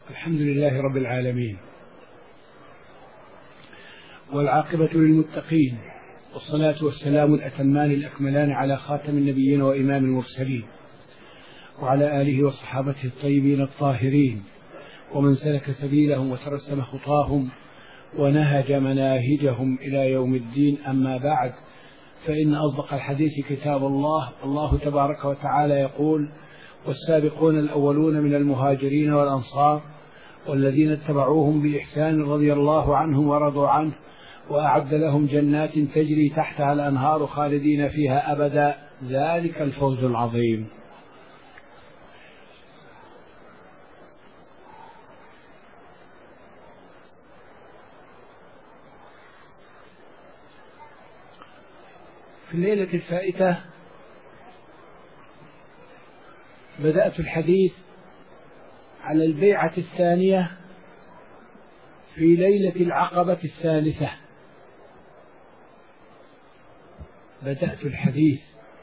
الحمد لله رب العالمين، والعاقبة للمتقين، والصلاة والسلام الأتمان الأكملان على خاتم النبيين وإمام المرسلين، وعلى آله وصحابته الطيبين الطاهرين، ومن سلك سبيلهم وترسم خطاهم ونهج مناهجهم إلى يوم الدين. أما بعد، فإن أصدق الحديث كتاب الله. الله تبارك وتعالى يقول: والسابقون الأولون من المهاجرين والأنصار والذين اتبعوهم بإحسان رضي الله عنهم ورضوا عنه وأعد لهم جنات تجري تحتها الأنهار خالدين فيها أبدا، ذلك الفوز العظيم. في الليلة الفائتة بدأت الحديث على البيعة الثانية في ليلة العقبة الثالثة. بدأت الحديث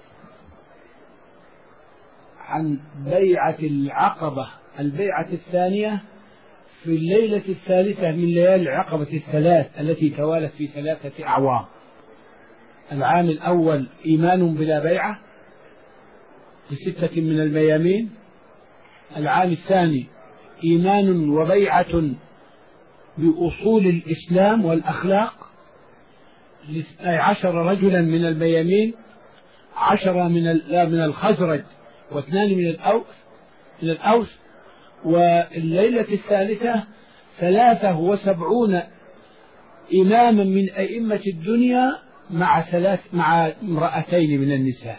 عن بيعة العقبة، البيعة الثانية في الليلة الثالثة من ليالي العقبة الثلاث التي توالت في 3 أعوام. العام الأول إيمان بلا بيعة ب6 من الميامين. العام الثاني إيمان وبيعة بأصول الإسلام والأخلاق 12 رجلا من الميامين، 10 من الخزرج و2 من الأوس. والليلة الثالثة 73 إماما من أئمة الدنيا مع امرأتين من النساء،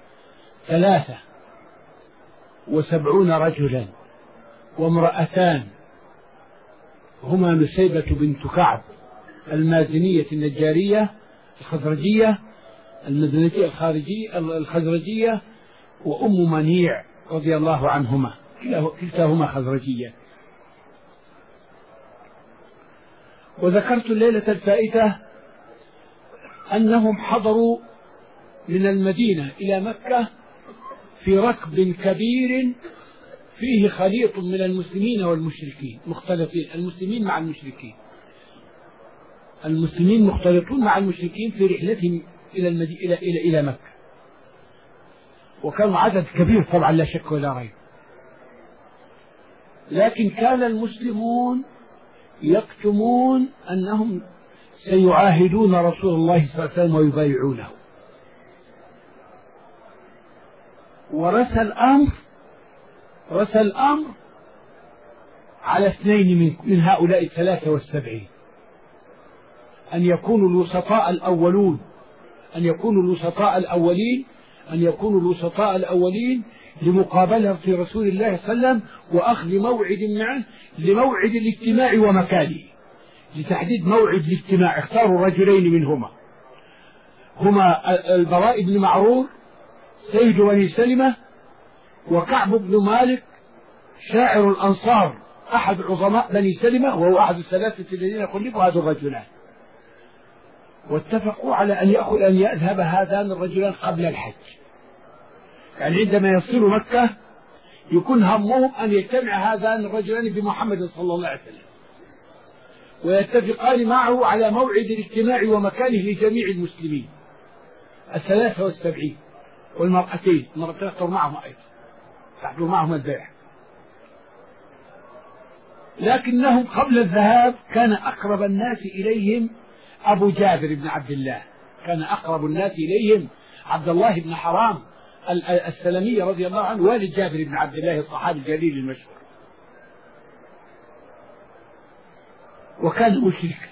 73 رجلا وامرأتان، هما نسيبة بنت كعب المازنية النجارية الخزرجية المدنية الخزرجية، وأم منيع رضي الله عنهما، كلتاهما خزرجية. وذكرت الليلة الفائتة أنهم حضروا من المدينة إلى مكة في ركب كبير فيه خليط من المسلمين والمشركين مختلطين، المسلمين مع المشركين، المسلمين مختلطون مع المشركين في رحلتهم إلى مكة، وكانوا عدد كبير طبعا لا شك ولا ريب. لكن كان المسلمون يكتمون أنهم سيعاهدون رسول الله صلى الله عليه وسلم ويبايعونه، ورث الأمر على 2 من هؤلاء 73 أن يكونوا الوسطاء الأولون، أن يكونوا الوسطاء الأولين لمقابلة رسول الله صلى الله عليه وسلم وأخذ موعد معه لموعد الاجتماع ومكانه. لتحديد موعد الاجتماع اختاروا رجلين منهما، هما البراء بن معرور سيد بني سلمة، وكعب بن مالك شاعر الأنصار أحد عظماء بني سلمة، وهو أحد ال3 الذين خلفوا هذا الرجلان. واتفقوا على أن يذهب هذان الرجلان قبل الحج، يعني عندما يصلوا مكة يكون همهم أن يجتمع هذان الرجلان بمحمد صلى الله عليه وسلم، ويتفقان معه على موعد الاجتماع ومكانه لجميع المسلمين 73 والمرأتين يحضر معهم أيضا، تحضر معهم البيع. لكنهم قبل الذهاب كان أقرب الناس إليهم أبو جابر بن عبد الله، كان أقرب الناس إليهم عبد الله بن حرام السلمي رضي الله عنه، والد جابر بن عبد الله الصحابي الجليل المشهور، وكان مشركا،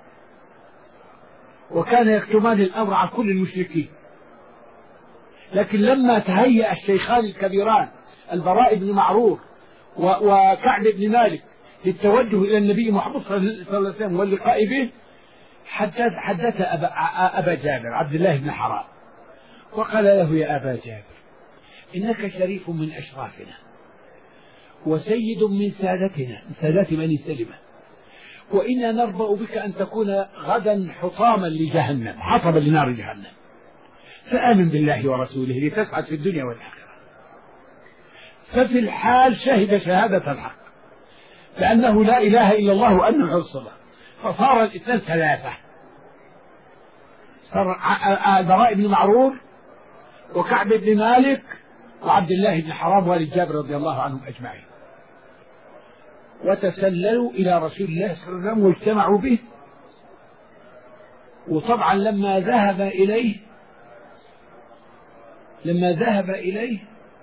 وكان يكتمان الأمر عن كل المشركين. لكن لما تهيأ الشيخان الكبيران البراء بن معرور وكعب بن مالك للتوجه إلى النبي محمد صلى الله عليه وسلم واللقاء به، حدث أبا جابر عبد الله بن حرام وقال له: يا أبا جابر، إنك شريف من أشرافنا وسيد من سادتنا، من سادات بني سلمة، وإنا نرضى بك أن تكون غدا حطاما لجهنم، حطبا لنار جهنم، فآمن بالله ورسوله لتسعد في الدنيا والآخرة. ففي الحال شهد شهادة الحق، بأنه لا إله إلا الله وأنه رسول. فصار الاثنان ثلاثة، صار البراء بن معرور وكعب بن مالك وعبد الله بن حرام والد جابر رضي الله عنهم أجمعين، وتسللوا إلى رسول الله صلى الله عليه وسلم واجتمعوا به. وطبعا لما ذهب إليه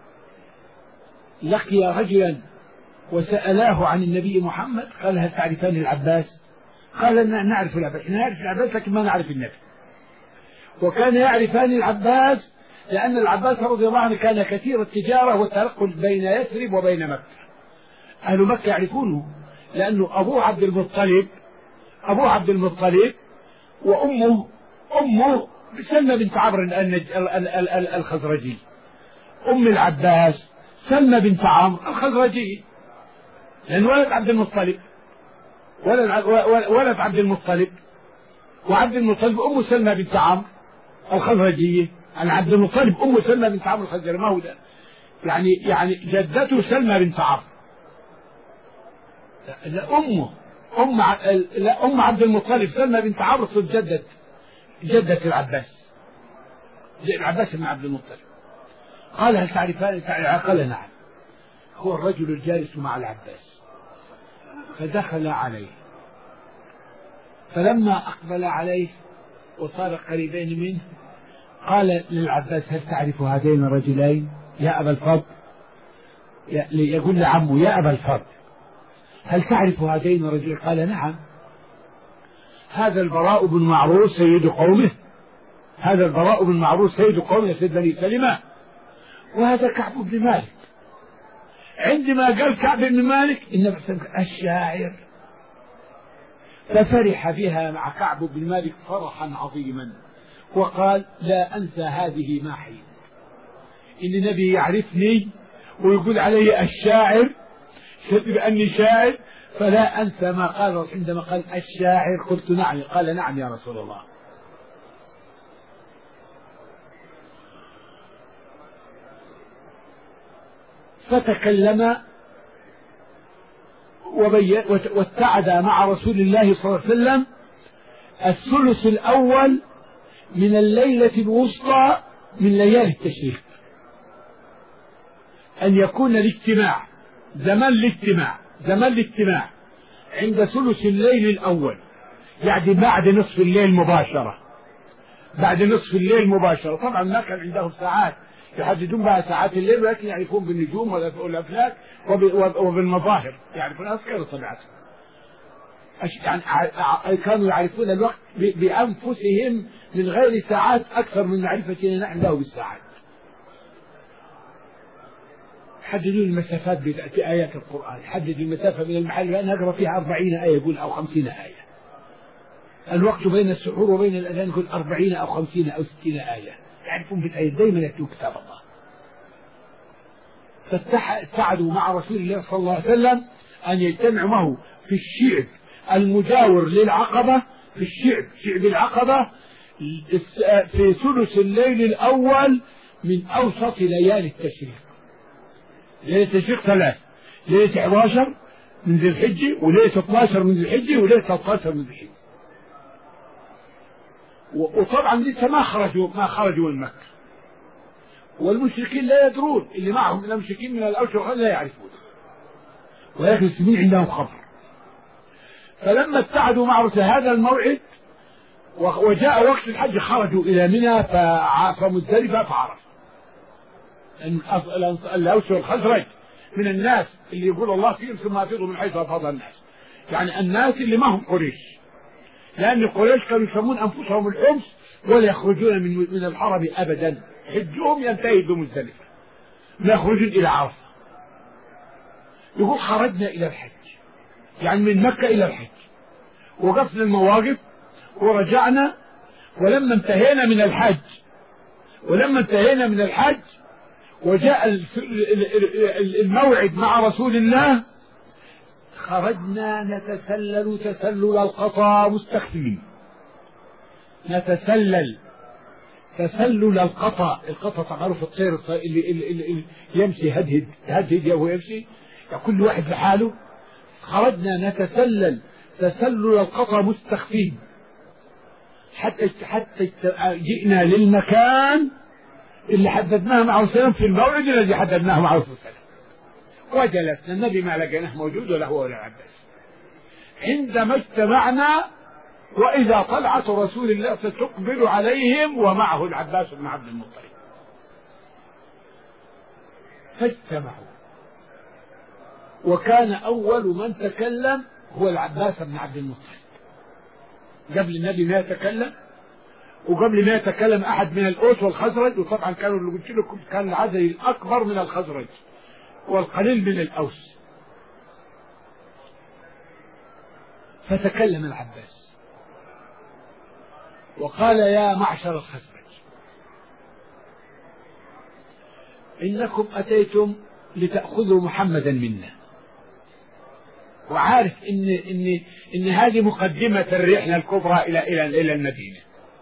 لقي رجلا وسألاه عن النبي محمد، قال: هل تعرفان العباس؟ قال: نعرف العباس، نعرف العباس لكن ما نعرف النبي. وكان يعرفان العباس لأن العباس رضي الله عنه كان كثير التجارة والتنقل بين يثرب وبين مكة. أهل مكة يعرفونه لأنه أبوه عبد المطلب وأمه سلمى بنت عمرو الخزرجي. أم العباس سلمى بنت عمرو الخزرجي، لأن ولد عبد المطلب وعبد المطلب أم سلمى بنت عمرو الخزرجية. أنا عبد المطلب أم سلمى بنت عمرو الخزرجية، ما هو ده يعني جدته سلمى بنت عمرو. أم عبد المطلب سلمى بنت عمرو جدة العباس بن عبد المطلب. قال: هل تعرفان؟ قال: نعم. هو الرجل الجالس مع العباس، فدخل عليه، فلما أقبل عليه وصار قريبين منه قال للعباس: هل تعرف هذين الرجلين يا أبا الفضل؟ يقول لعمه: يا أبا الفضل، هل تعرف هذين الرجلين؟ قال: نعم، هذا البراء بن معرور سيد قومه، سيد بني سلمة، وهذا كعب بن مالك. عندما قال كعب بن مالك النبي صلى الله عليه وسلم الشاعر، ففرح بها مع كعب بن مالك فرحا عظيما، وقال: لا أنسى هذه ما حين، إن النبي يعرفني ويقول علي الشاعر بأني شاعر، فلا أنسى ما قال عندما قال الشاعر. قلت: نعم. قال: نعم يا رسول الله. فتكلم واتعد مع رسول الله صلى الله عليه وسلم الثلث الأول من الليلة الوسطى من ليالي التشريق، أن يكون الاجتماع زمان الاجتماع عند ثلث الليل الأول، يعني بعد نصف الليل مباشرة. طبعا ما كان عندهم ساعات يحددون بها ساعات الليل، ولكن يعرفون بالنجوم والأفلاك وبالمظاهر، يعرفون أسكار طبيعتهم. يعني كانوا يعرفون الوقت بأنفسهم من غير ساعات أكثر من معرفتنا نحن له بالساعات. حددوا المسافات بآيات القرآن، حددوا المسافة من المحل لأن نقرأ فيها 40 آية يقول أو 50 آية. الوقت بين السحور وبين الأذان يقول 40 أو 50 أو 60 آية، يعرفون بالآية دائما يتلو كتاب الله. فاتعدوا مع رسول الله صلى الله عليه وسلم أن يجتمعوا معه في الشعب المجاور للعقبة، في شعب العقبة في ثلث الليل الأول من أوسط ليالي التشريق. ليلة التشريق 3، ليلة 11 من ذي الحجة، وليلة 12 من ذي الحجة، وليلة 13 من ذي الحجة. وطبعا لسه ما خرجوا من مكة، والمشركين لا يدرون، اللي معهم من المشركين من الأوس والخزرج لا يعرفون، ولكن المسلمين عندهم خبر. فلما ابتعدوا مع رسول هذا الموعد وجاء وقت الحج خرجوا إلى منى فمزدلفة فعرفوا الأوس والخزرج من الناس اللي يقول الله فيهم ثم أفيضوا من حيث أفاض الناس، يعني الناس اللي ما هم قريش، لأن قريش كانوا يسمون أنفسهم الحمص ولا يخرجون من الحرم أبدا، حجهم ينتهي بمزدلفة، ما يخرجون إلى عرفة. يقول خرجنا إلى الحج، يعني من مكة إلى الحج، وقفنا المواقف ورجعنا، ولما انتهينا من الحج وجاء الموعد مع رسول الله خرجنا نتسلل تسلل القطا مستخفين، تسلل القطا تعرف الطير اللي يمشي هدهد وهو يمشي، كل واحد لحاله خرجنا نتسلل تسلل القطر مستخفين حتى جئنا للمكان اللي حددناه معه سلام في الموعد الذي حددناه معه سلام، وجلسنا. النبي ما لقيناه موجود ولا هو ولا العباس. عندما اجتمعنا وإذا طلعت رسول الله ستقبل عليهم ومعه العباس بن عبد المطلب، فاجتمعوا، وكان أول من تكلم هو العباس بن عبد المطلب قبل النبي ما يتكلم، وقبل ما يتكلم أحد من الأوس والخزرج. وطبعا كانوا اللي قلت لكم كان العدد الأكبر من الخزرج والقليل من الأوس. فتكلم العباس وقال: يا معشر الخزرج، إنكم أتيتم لتأخذوا محمدا منا، وعارف إن هذه مقدمة الرحلة الكبرى إلى المدينة.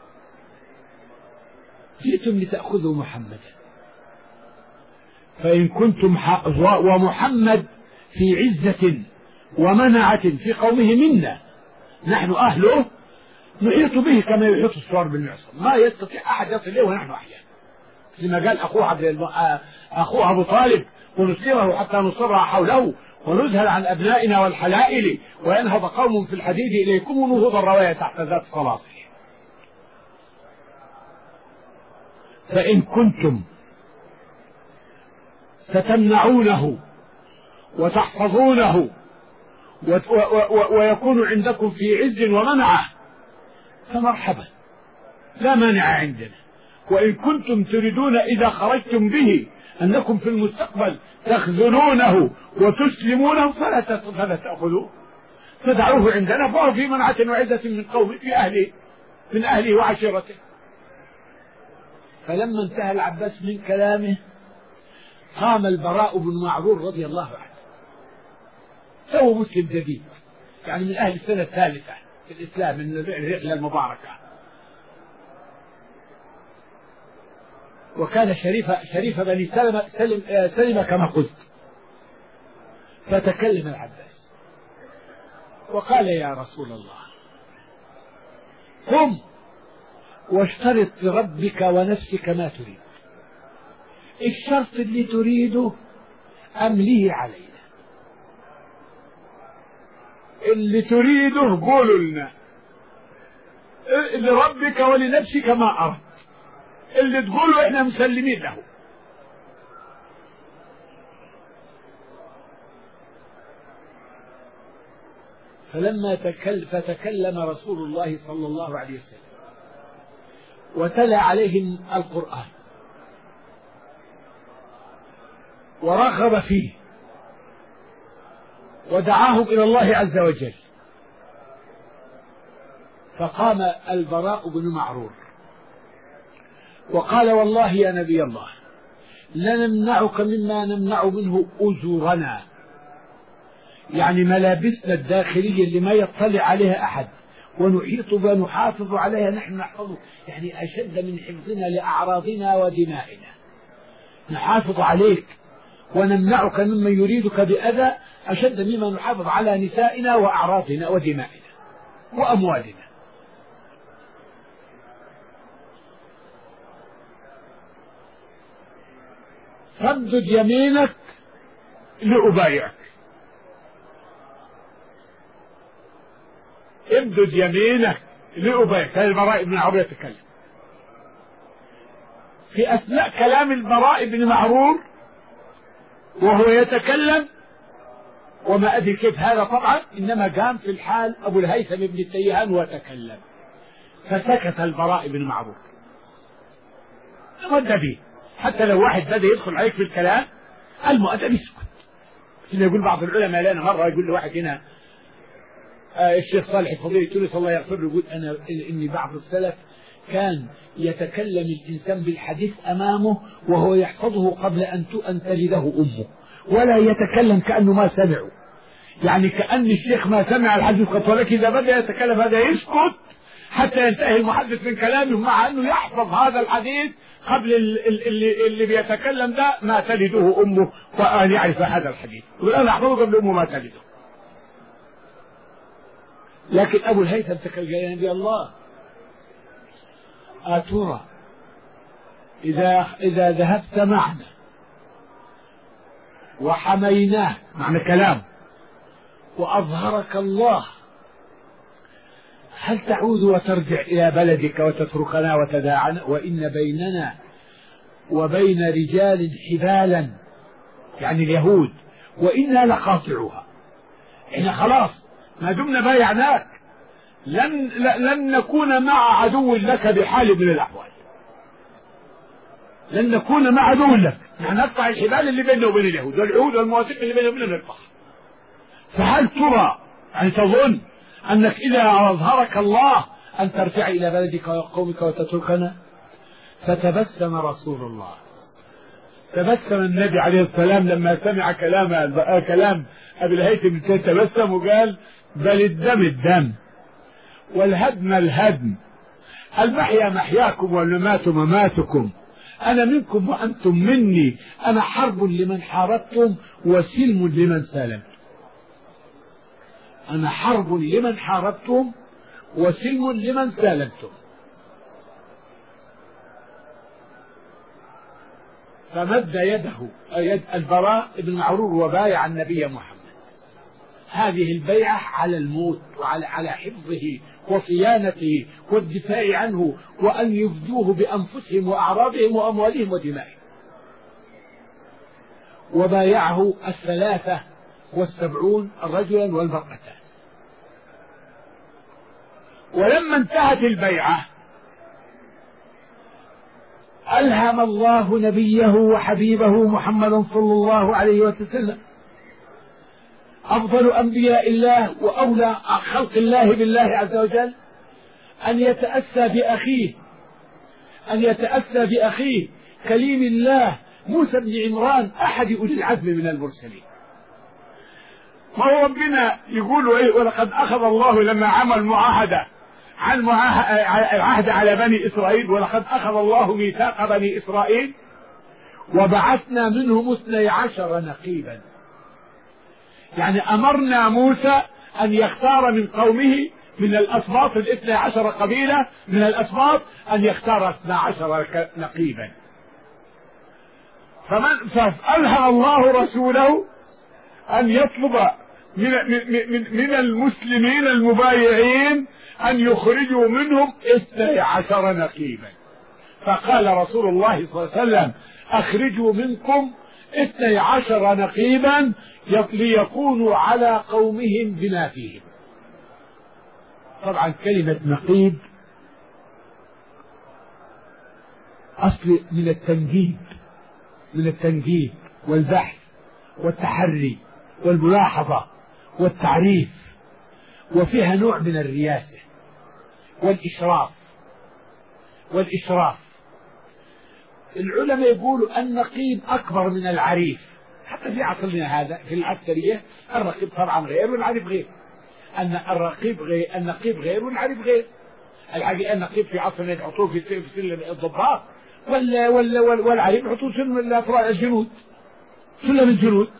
جئتم لتأخذوا محمدا، فإن كنتم ومحمد في عزة ومنعة في قومه منا، نحن أهله نحيط به كما يحيط الصور بالمعصم، ما يستطيع أحد يصل إليه ونحن أحياء، لما قال أخوه أبو طالب: ونسيره حتى نصر حوله ونزهل عن أبنائنا والحلائل وينهض قوم في الحديد إليكم ونهوض الرواية تحت ذات الصلاصل. فإن كنتم ستمنعونه وتحفظونه ويكون عندكم في عز ومنعة فمرحبا، لا مانع عندنا. وإن كنتم تريدون إذا خرجتم به أنكم في المستقبل تخذلونه وتسلمونه فلا تأخذوه، فدعوه عندنا، فهو في منعة وعزة من قومه من أهله وعشيرته. فلما انتهى العباس من كلامه قام البراء بن معرور رضي الله عنه، هو مسلم جديد، يعني من أهل السنة الثالثة في الإسلام من الرحلة المباركة، وكان شريف بني سلمة كما قلت. فتكلم العباس وقال: يا رسول الله، قم واشترط لربك ونفسك ما تريد. الشرط اللي تريده أمليه علينا، اللي تريده قولوا لنا، لربك ولنفسك ما أردت، اللي تقوله احنا مسلمين له. فتكلم رسول الله صلى الله عليه وسلم وتلا عليهم القرآن ورغب فيه ودعاهم إلى الله عز وجل. فقام البراء بن معرور وقال: والله يا نبي الله، لنمنعك مما نمنع منه أزورنا، يعني ملابسنا الداخلية اللي ما يطلع عليها أحد، ونحيط بها نحافظ عليها، نحن نحفظه، يعني أشد من حفظنا لأعراضنا ودمائنا، نحافظ عليك ونمنعك ممن يريدك بأذى أشد مما نحافظ على نسائنا وأعراضنا ودمائنا وأموالنا. فامدد يمينك لأبايعك، امدد يمينك لأبايعك. هذا البراء بن معرور يتكلم. في أثناء كلام البراء بن معرور وهو يتكلم، وما أدري كيف هذا طبعا، إنما قام في الحال أبو الهيثم بن التيهان وتكلم، فسكت البراء بن معرور رد به. حتى لو واحد بدأ يدخل عليك في الكلام المؤدب يسكت. يقول بعض العلماء لنا مرة، يقول لواحد هنا الشيخ صالح الفضيل التونسي الله يغفر له، يقول أنا إني بعض السلف كان يتكلم الإنسان بالحديث أمامه وهو يحفظه قبل أن تلده أمه، ولا يتكلم كأنه ما سمعه، يعني كأن الشيخ ما سمع الحديث قط، ولكن إذا بدأ يتكلم هذا يسكت حتى ينتهي المحدث من كلامه، مع أنه يحفظ هذا الحديث قبل اللي بيتكلم ده ما تلده أمه وأن يعرف هذا الحديث، يقول أنا أحفظه قبل أمه ما تلده. لكن أبو الهيثم تكلم يا نبي الله أترى إذا ذهبت معنا وحميناه معنى كلام وأظهرك الله هل تعود وترجع إلى بلدك وتتركنا وتداعنا وإن بيننا وبين رجال حبالا يعني اليهود وإنا لقاطعوها. إحنا خلاص ما دمنا بايعناك لن نكون مع عدو لك بحال من الأحوال، لن نكون مع عدو لك، نحن نقطع الحبال اللي بيننا وبين اليهود والعهود والمواثيق اللي بيننا وبينهم نقطع. فهل ترى يعني تظن أنك إذا أظهرك الله أن ترجع إلى بلدك وقومك وتتركنا؟ فتبسم رسول الله، تبسم النبي عليه السلام لما سمع كلام أبي الهيثم، تبسم وقال بل الدم الدم والهدم الهدم، المحيا محياكم والممات مماتكم، أنا منكم وأنتم مني، أنا حرب لمن حاربتم وسلم لمن سالمتم. أنا حرب لمن حاربتم وسلم لمن سالمتم. فمد يده يد البراء بن معرور وبايع النبي محمد. هذه البيعة على الموت وعلى حفظه وصيانته والدفاع عنه وأن يفدوه بأنفسهم وأعراضهم وأموالهم ودمائهم. وبايعه 73 رجلا والمرأتان. ولما انتهت البيعة ألهم الله نبيه وحبيبه محمدا صلى الله عليه وسلم أفضل أنبياء الله وأولى خلق الله بالله عز وجل أن يتأسى بأخيه كليم الله موسى بن عمران أحد أولي العزم من المرسلين. ما هو ربنا يقول إيه؟ ولقد أخذ الله لما عمل معاهدة العهد على بني إسرائيل، ولقد أخذ الله ميثاق بني إسرائيل وبعثنا منهم 12 نقيبا. يعني أمرنا موسى أن يختار من قومه من الأسباط 12 قبيلة من الأسباط أن يختار 12 نقيبا. فألهم الله رسوله أن يطلب من المسلمين المبايعين أن يخرجوا منهم 12 نقيبا. فقال رسول الله صلى الله عليه وسلم أخرجوا منكم 12 نقيبا ليكونوا على قومهم بما فيهم. طبعا كلمة نقيب أصل من التنجيب والبحث والتحري والملاحظة والتعريف، وفيها نوع من الرياسة والإشراف. العلماء يقولوا النقيب أكبر من العريف، حتى في عصرنا هذا في العسكرية الرقيب طبعا غير والعريف غير، أن النقيب غير والعريف غير. الحقيقة النقيب في عصرنا يحطوه في سلم الضباط والعريف يحطوه سلم الجنود.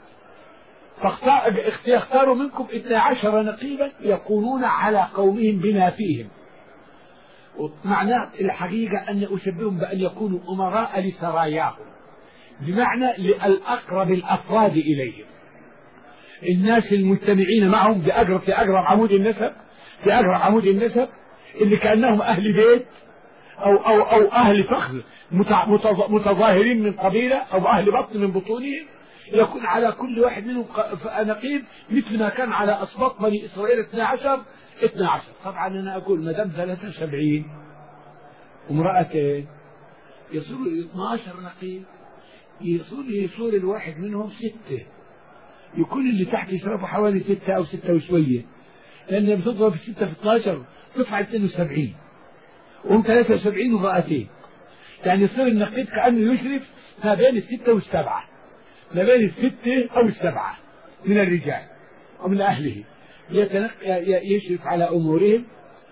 فاختاروا منكم 12 نقيبا يكونون على قومهم بما فيهم. معناه الحقيقة أن أشبههم بأن يكونوا أمراء لسراياهم، بمعنى الأقرب الأفراد إليهم، الناس المجتمعين معهم في أقرب عمود النسب اللي كأنهم أهل بيت أو أهل فخر متظاهرين من قبيلة أو أهل بطن من بطونهم. يكون على كل واحد منهم نقيب مثل ما كان على أسباط بني إسرائيل 12. طبعا أنا أقول ما دام 73 وامرأتين يصير 12 نقيب، يصير الواحد منهم 6، يكون اللي تحت يشربوا حوالي 6 أو 6 وشوية، لأن بتضرب 6 في 12 تطلع 72 وهم 73 امرأتين. يعني يصير النقيب كأنه يشرف ما بين 6 و7، ما بين 6 أو 7 من الرجال ومن أهله، يشرف على أمورهم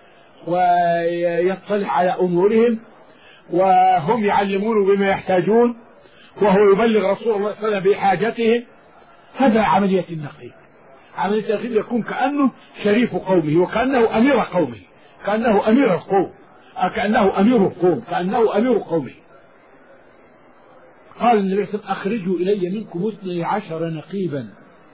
ويطلع على أمورهم وهم يعلمونه بما يحتاجون وهو يبلغ رسول الله صلى الله عليه وسلم بحاجتهم. هذا عملية النقيب. عملية التأخير يكون كأنه شريف قومه، وكأنه أمير قومه، كأنه أمير القوم، كأنه أمير القوم، كأنه أمير قومه. قال النبي صلى الله عليه وسلم: أخرجوا إلي منكم 12 نقيبا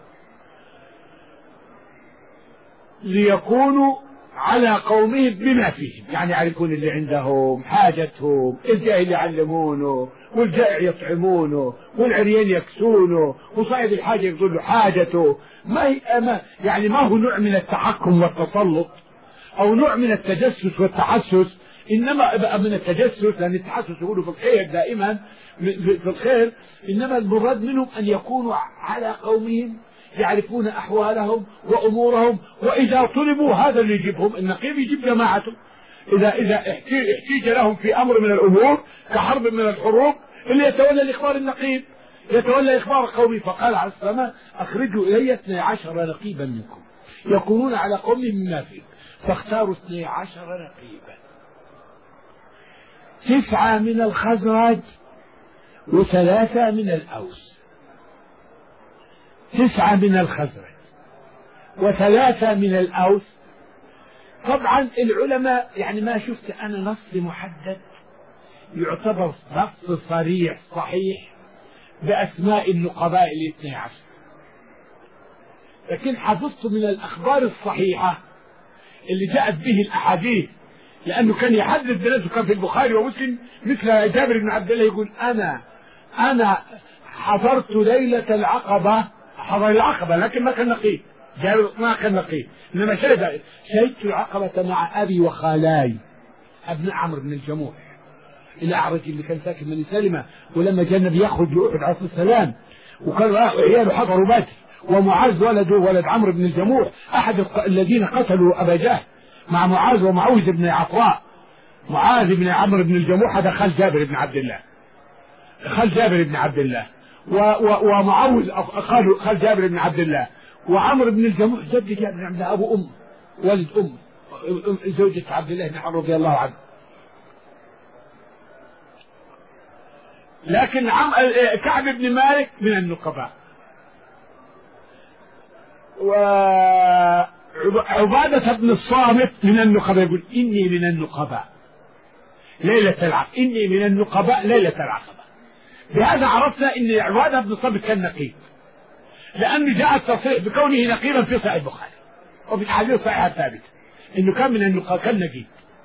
ليكونوا على قومهم بما فيهم، يعني يعرفون اللي عندهم حاجتهم، الجاهل يعلمونه، والجائع يطعمونه، والعريان يكسونه، وصاحب الحاجة يقول له حاجته. يعني ما هو نوع من التحكم والتسلط أو نوع من التجسس والتحسس، إنما من التجسس، لأن التحسس يقولوا في الخير دائما في الخير، إنما المراد منهم أن يكونوا على قومهم يعرفون أحوالهم وأمورهم، وإذا طلبوا هذا اللي يجيبهم. النقيب يجيب جماعته إذا احتيج لهم في أمر من الأمور كحرب من الحروب، اللي يتولى الإخبار النقيب، يتولى إخبار قومي. فقال عليه الصلاة والسلام: أخرجوا إلي 12 نقيبا منكم يكونون على قومهم مما فيه. فاختاروا 12 نقيبا، 9 من الخزرج و3 من الأوس. 9 من الخزرج و3 من الأوس. طبعا العلماء يعني ما شفت أنا نص محدد يعتبر نص صريح صحيح بأسماء النقباء 12، لكن حفظت من الأخبار الصحيحة اللي جاءت به الأحاديث، لأنه كان يحدث بنفسه. كان في البخاري ومسلم مثل جابر بن عبد الله يقول: أنا حضرت ليلة العقبة، حضر العقبة لكن ما كان نقيب، جابر ما كان نقيب، إنما شهدت العقبة مع أبي وخالاي ابن عمرو بن الجموح الأعرج اللي كان ساكن بني سلمة، ولما جاء النبي يخرج لأحد عليه السلام وكان عياله حضروا بدر، ومعاذ ولد عمرو بن الجموح أحد الذين قتلوا أبا جهل مع معاذ ومعوذ بن عفراء. معاذ بن عمرو بن الجموح هذا خال جابر بن عبد الله، خال جابر بن عبد الله، ومعوذ خال جابر بن عبد الله، وعمرو بن الجموح جد جابر بن عبد الله أبو ولد زوجة عبد الله بن عمرو رضي الله عنه. لكن كعب بن مالك من النقباء، وعبادة بن الصامت من النقباء. يقول: إني من النقباء ليلة العقبة، إني من النقباء ليلة العقبة. بهذا عرفنا أن عبادة بن الصامت كان نقيب، لأنه جاء التصريح بكونه نقيبا في صحيح البخاري وفي الحديث الصحيح الثابت أنه كان من النقباء، كان نقيب.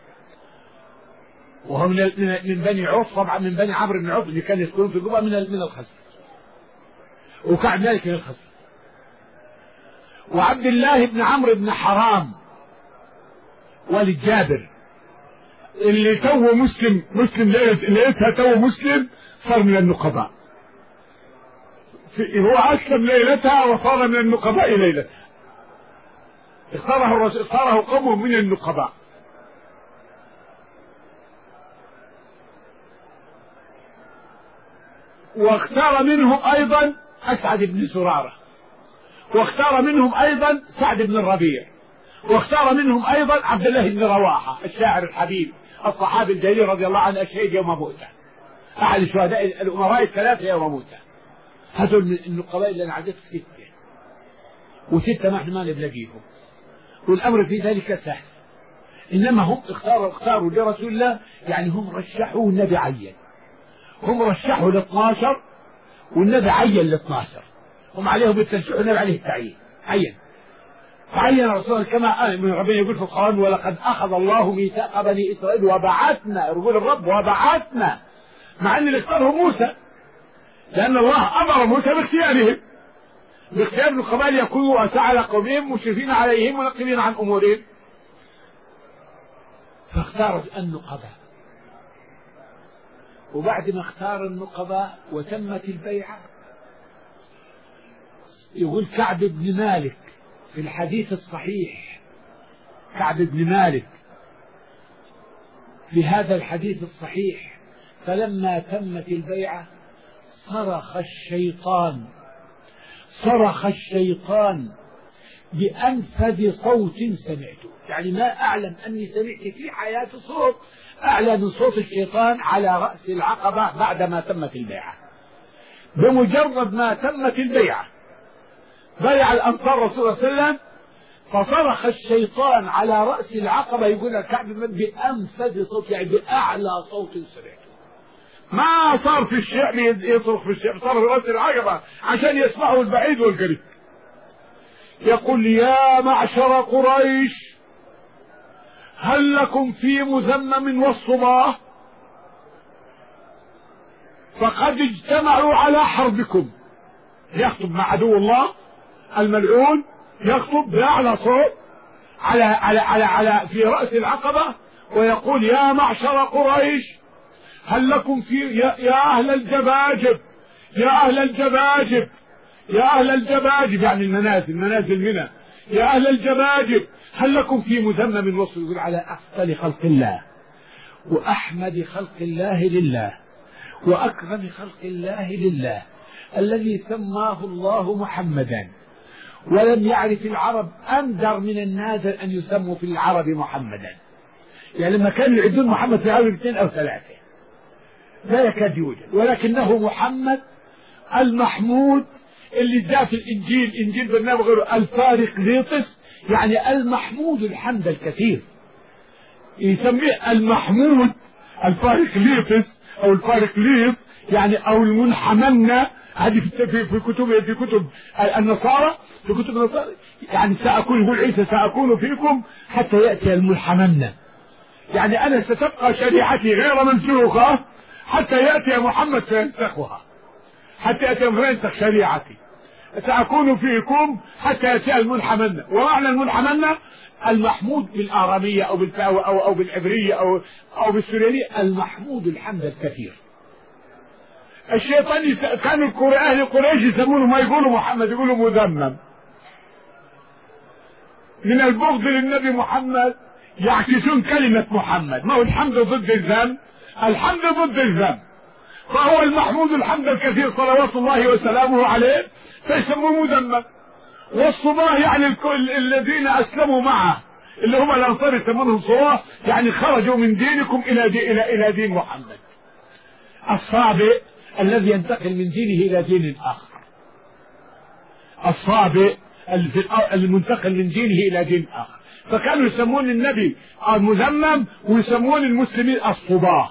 وهو من بني عوف، طبعا من بني عمرو بن عوف اللي كان يسكنون في جبهة من الخزرج، وكعب مالك من الخزرج. وعبد الله بن عمرو بن حرام والد جابر اللي تو مسلم ليلتها تو مسلم، صار من النقباء. هو أسلم ليلتها وصار من النقباء ليلتها، اختاره قوم من النقباء. واختار منهم أيضا أسعد بن سرارة، واختار منهم أيضا سعد بن الربيع، واختار منهم أيضا عبد الله بن رواحة الشاعر الحبيب الصحابي الجليل رضي الله عنه، الشهيد يوم موته، أحد الشهداء الأمراء الثلاثة يوم موته. هذول من النقباء اللي أنا عدت 6، و6 ما احنا ما نلاقيهم، والأمر في ذلك سهل. إنما هم اختاروا لرسول الله، يعني هم رشحوا النبي عين، هم رشحوا ل12 والنبي عين ل12، هم عليهم الترشيح والنبي عليه التعيين، عين رسول الله كما ربنا يقول في القرآن: ولقد أخذ الله ميثاق بني إسرائيل وبعثنا، يقول الرب وبعثنا، مع أن اللي اختاره موسى، لأن الله أمر موسى باختيار القبائل يكونوا رؤساء على قومهم مشرفين عليهم منقبين عن أمورهم. فاختار النقباء، وبعد ما اختار النقباء وتمت البيعة، يقول كعب بن مالك في الحديث الصحيح، كعب بن مالك في هذا الحديث الصحيح: فلما تمت البيعة صرخ الشيطان بأنفذ صوت سمعته، يعني ما أعلم أني سمعت في حياتي صوت أعلى من صوت الشيطان على رأس العقبة بعدما تمت البيعة. بمجرد ما تمت البيعة بايع الأنصار رسول الله صلى الله عليه وسلم، فصرخ الشيطان على رأس العقبة، يقول الكعب بأنفذ صوت، يعني بأعلى صوت سمعته. ما صار في الشعب يصرخ في الشعب، صار في رأس العقبة عشان يسمعه البعيد والقريب. يقول: يا معشر قريش، هل لكم في مذمم والصباه؟ فقد اجتمعوا على حربكم. يخطب مع عدو الله الملعون، يخطب بأعلى صوت على في رأس العقبة، ويقول: يا معشر قريش، هل لكم في يا أهل الجباجب، يا أهل الجباجب، يا أهل الجباجب، يعني المنازل، منازل منى، يا أهل الجباجب، هل لكم في مذمم وصف؟ يقول على أفضل خلق الله وأحمد خلق الله لله وأكرم خلق الله لله، الذي سماه الله محمدا، ولم يعرف العرب أندر من الناس أن يسموا في العرب محمدا. يعني لما كانوا يعدون محمد في العرب 2 أو 3 لا يكاد يوجد، ولكنه محمد المحمود اللي جاء في الإنجيل، إنجيل برنامج غيره الفارق ليطس، يعني المحمود الحمد الكثير، يسميه المحمود الفارق ليطس أو الفارق ليط، يعني أو المنحمنة. هذه في كتب النصارى، في كتب النصارى، يعني سأكون، يقول عيسى: سأكون فيكم حتى يأتي المنحمنة، يعني أنا ستبقى شريعتي غير منسوخة حتى يأتي محمد فينسخها، حتى يأتي فينسخ شريعتي. سأكون فيكم حتى يأتي المنحمنة. ومعنى المنحمنة المحمود بالآرامية أو بالعبرية أو بالسوريانية، المحمود الحمد الكثير. الشيطان كانوا أهل قريش يسمونه، ما يقولوا محمد، يقولوا مذمم، من البغض للنبي محمد يعكسون كلمة محمد. ما هو الحمد ضد الذم، الحمد ضد الذم، فهو المحمود الحمد الكثير صلوات الله وسلامه عليه، فيسموه مذمم. والصباه يعني الذين أسلموا معه، اللي هم الأنصار يسمونهم صباه، يعني خرجوا من دينكم إلى دين محمد. الصابئ الذي ينتقل من دينه إلى دين آخر، الصابئ المنتقل من دينه إلى دين آخر. فكانوا يسمون النبي المذمم ويسمون المسلمين الصباه.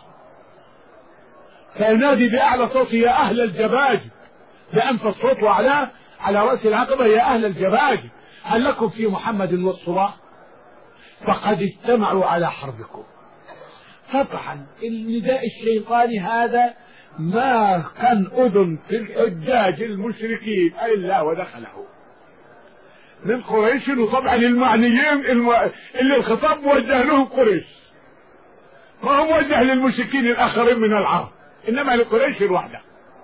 فينادي بأعلى صوت: يا أهل الجباجب، بأنفى الصوت وأعلاه على رأس العقبة: يا أهل الجباجب، هل لكم في محمد والصباه؟ فقد اجتمعوا على حربكم. طبعا النداء الشيطاني هذا ما كان أذن في الحجاج المشركين إلا ودخله من قريش، وطبعا المعنيين اللي الخطاب موجه لهم قريش، ما هو موجه للمشركين الآخرين من العرب، إنما لقريش الوحدة.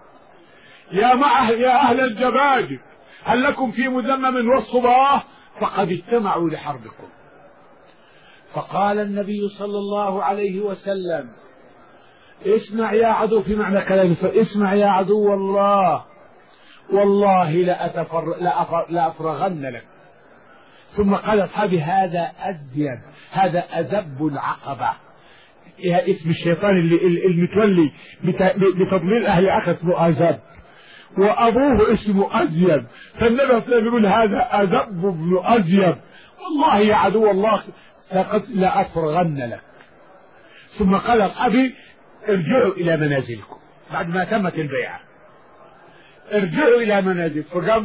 يا أهل الجباجب، هل لكم في مذمم والصباه؟ فقد اجتمعوا لحربكم. فقال النبي صلى الله عليه وسلم: اسمع يا عدو، في معنى كلامه، اسمع يا عدو الله، والله لأفرغن لك. ثم قال أصحابي: هذا أزيد، هذا أذب العقبة. اسم الشيطان المتولي بتضليل أهل عقبة اسمه أزب، وأبوه اسمه أزيد، فالنبي صلى الله عليه وسلم يقول: هذا أذب ابن أزيد، والله يا عدو الله لأفرغن لك. ثم قال أصحابي: ارجعوا إلى منازلكم. بعد ما تمت البيعة ارجعوا إلى منازلكم. فقام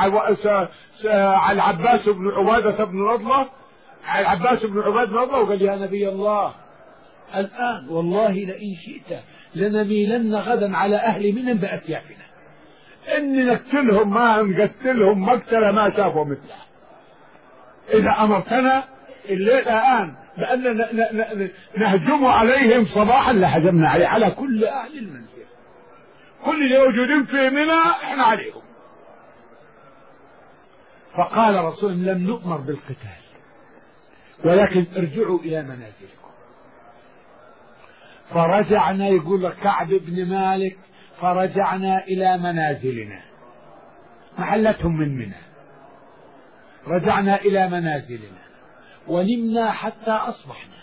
العباس بن عبادة بن نضلة، العباس بن عبادة بن نضلة، وقال: يا نبي الله، الآن والله لئن شئت لنميلن غدا على أهل منى بأسيافنا، إن نقتلهم ما نقتلهم مقتل ما شافوا مثله. إذا أمرتنا الليلة الآن بأن نهجم عليهم صباحا لهجمنا عليه، على كل أهل المنزل، كل اللي موجودين في منى احنا عليهم. فقال رسول الله: لم نؤمر بالقتال، ولكن ارجعوا إلى منازلكم. فرجعنا، يقول كعب بن مالك: فرجعنا إلى منازلنا، محلتهم من منى، رجعنا إلى منازلنا ونمنا حتى أصبحنا،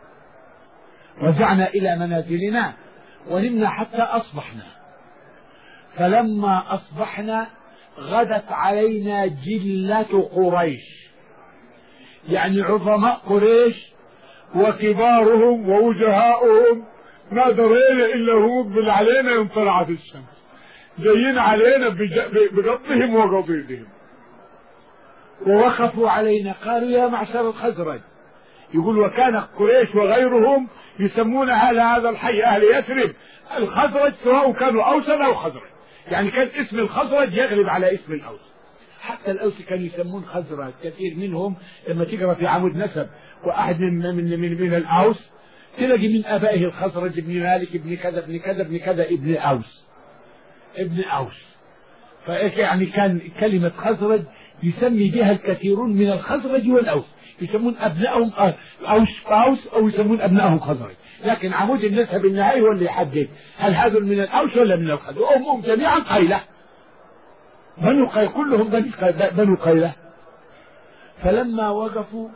رجعنا إلى منازلنا ونمنا حتى أصبحنا. فلما أصبحنا غدت علينا جلة قريش، يعني عظماء قريش وكبارهم ووجهاؤهم ما درينا إلا هو مقبل علينا يوم طلعت الشمس، جايين علينا بقبضهم وقبيضهم، ووقفوا علينا قالوا يا معشر الخزرج. يقول وكان قريش وغيرهم يسمون هذا الحي أهل يثرب الخزرج، سواء كانوا أوسا أو خزرج، يعني كان اسم الخزرج يغلب على اسم الأوس. حتى الأوس كانوا يسمون خزرج، كثير منهم لما تقرأ في عمود نسب وأحد من الأوس تلاقي من أبائه الخزرج ابن مالك ابن كذا ابن كذا ابن كذا ابن أوس ابن أوس. فيعني كان كلمة خزرج يسمي بها الكثيرون من الخزرج والأوس، يسمون أبنائهم أوس أو يسمون أبنائهم خزرج، لكن عمود النسب النهائي هو اللي يحدد هل هذا من الأوس ولا من الخزرج. وأمهم جميعا قيلة، بنو قيلة، كلهم بنو قيلة. فلما وقفوا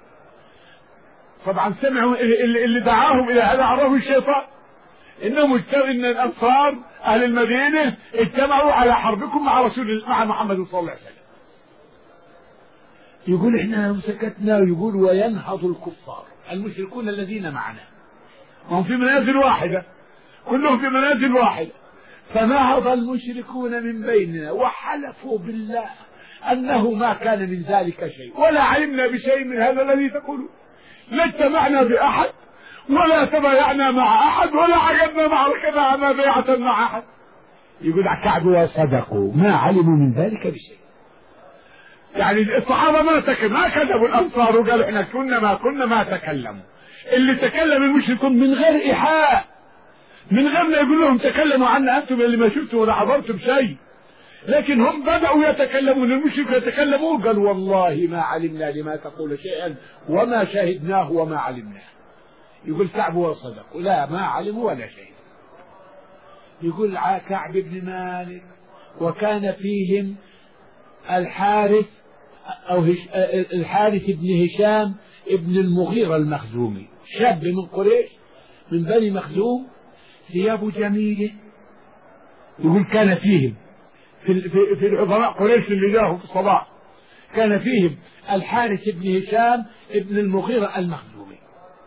طبعا سمعوا اللي دعاهم إلى هذا، عرفوا الشيطان إن الأنصار أهل المدينة اجتمعوا على حربكم مع محمد صلى الله عليه وسلم. يقول احنا سكتنا، ويقول وينهض الكفار المشركون الذين معنا، هم في منازل واحدة، كلهم في منازل واحدة، فنهض المشركون من بيننا وحلفوا بالله أنه ما كان من ذلك شيء، ولا علمنا بشيء من هذا الذي تقولون، لا اجتمعنا بأحد ولا تبايعنا مع أحد ولا عقدنا معركة ما بيعة مع أحد. يقول كعب وصدقوا ما علموا من ذلك بشيء. يعني الصحابة ما كذبوا الأنصار وقالوا احنا كنا ما تكلموا. اللي تكلم المشركون من غير إيحاء، من غير ما يقول لهم تكلموا عنا أنتم اللي ما شفتوا ولا حضرتم شيء، لكن هم بدأوا يتكلمون، المشرك يتكلمون، قال والله ما علمنا لما تقول شيئا وما شاهدناه وما علمناه. يقول كعب وصدقوا لا ما علموا ولا شيء. يقول كعب بن مالك وكان فيهم الحارث بن هشام ابن المغيرة المخزومي، شاب من قريش من بني مخزوم، ثيابه جميلة. يقول كان فيهم في العظماء قريش اللي جاءهم في الصباح كان فيهم الحارث بن هشام ابن المغيرة المخزومي،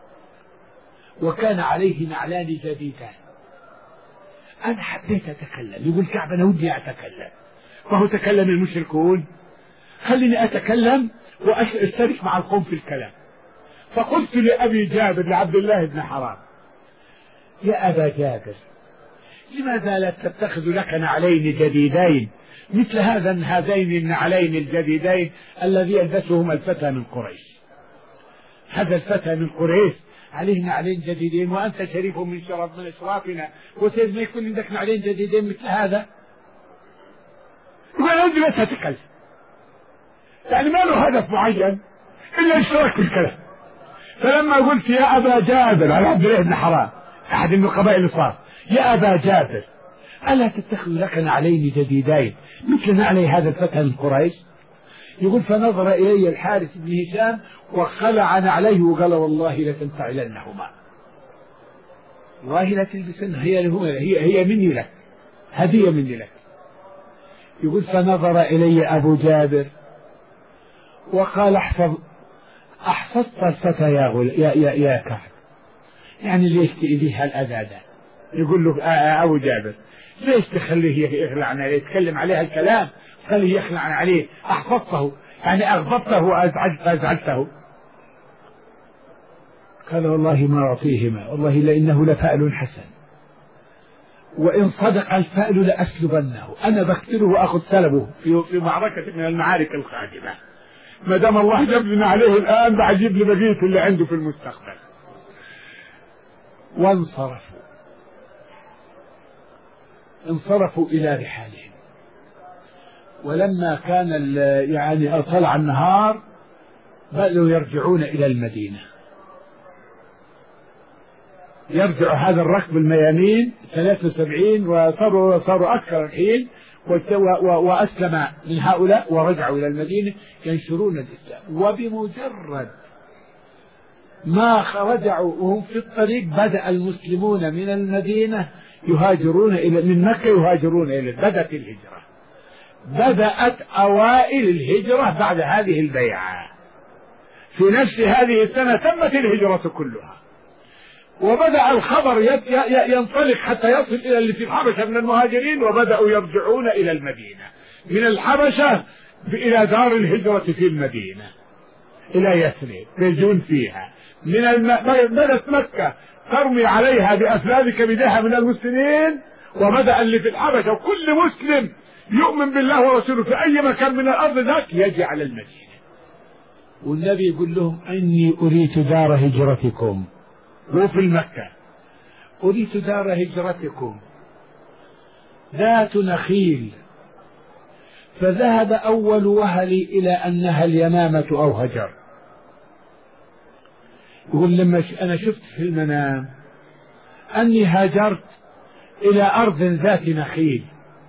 وكان عليه نعلان جديدان. أنا حبيت أتكلم، يقول كعب أنا ودي أتكلم، فهو تكلم المشركون، خليني أتكلم وأشترك مع القوم في الكلام. فقلت لأبي جابر لعبد الله بن حرام يا أبا جابر لماذا لا تتخذ لك نعلين جديدين مثل هذين النعلين الجديدين الذي يلبسهما الفتى من قريش؟ هذا الفتى من قريش عليه نعلين جديدين وأنت شريف من أشرافنا، وتريد ما يكون عندك نعلين جديدين مثل هذا؟ يقول أنا لا تتكلم، يعني ما له هدف معين إلا الاشتراك في الكلام. فلما قلت يا أبا جابر على عبد الله بن حرام أحد النقباء اللي صار، يا أبا جابر ألا تتخذ لك نعلين جديدين مثل نعلي هذا الفتى من قريش؟ يقول فنظر إلي الحارث بن هشام وخلع نعليه وقال والله لتنفعلنهما، والله لا تلبسن، هي مني لك، هدية مني لك. يقول فنظر إلي أبو جابر وقال أحفظت الفتى يا كعب، يعني ليش تأذيه الأذى ده؟ يقول له أبو جابر ليش تخليه يخلعنا عليه، يتكلم عليه الكلام خليه يخلعنا عليه، أحفظته يعني أغضبته وأزعجته. قال والله ما أعطيهما، والله لأنه لفأل حسن، وإن صدق الفأل لأسلبنه، أنا بقتله وأخذ سلبه في معركة من المعارك القادمة، ما دام الله جاب لنا عليه الآن بعجيب لي بقية اللي عنده في المستقبل. انصرفوا إلى رحالهم. ولما كان يعني طلع النهار بدأوا يرجعون إلى المدينة، يرجع هذا الركب الميامين 73 وصاروا أكثر الحين، وأسلم من هؤلاء ورجعوا إلى المدينة ينشرون الإسلام. وبمجرد ما رجعوا وهم في الطريق بدأ المسلمون من المدينة يهاجرون من مكة يهاجرون إلى، بدأت الهجرة. بدأت أوائل الهجرة بعد هذه البيعة. في نفس هذه السنة تمت الهجرة كلها، وبدأ الخبر ينطلق حتى يصل إلى اللي في الحبشة من المهاجرين، وبدأوا يرجعون إلى المدينة من الحبشة إلى دار الهجرة في المدينة إلى يثرب يجون فيها. بدأت مكة ترمي عليها بأفلاذ كبدها من المسلمين، وبدأ اللي في الحبشة وكل مسلم يؤمن بالله ورسوله في أي مكان من الأرض ذاك يجي على المدينة. والنبي يقول لهم إني أريد دار هجرتكم، مو في المكة، أريد دار هجرتكم ذات نخيل. فذهب أول وهلي إلى أنها اليمامة أو هجر. يقول لما أنا شفت في المنام أني هاجرت إلى أرض ذات نخيل،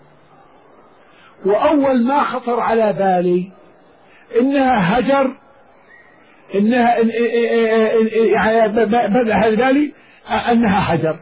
وأول ما خطر على بالي إنها هجر، إنها بدأ بالي أنها هجر.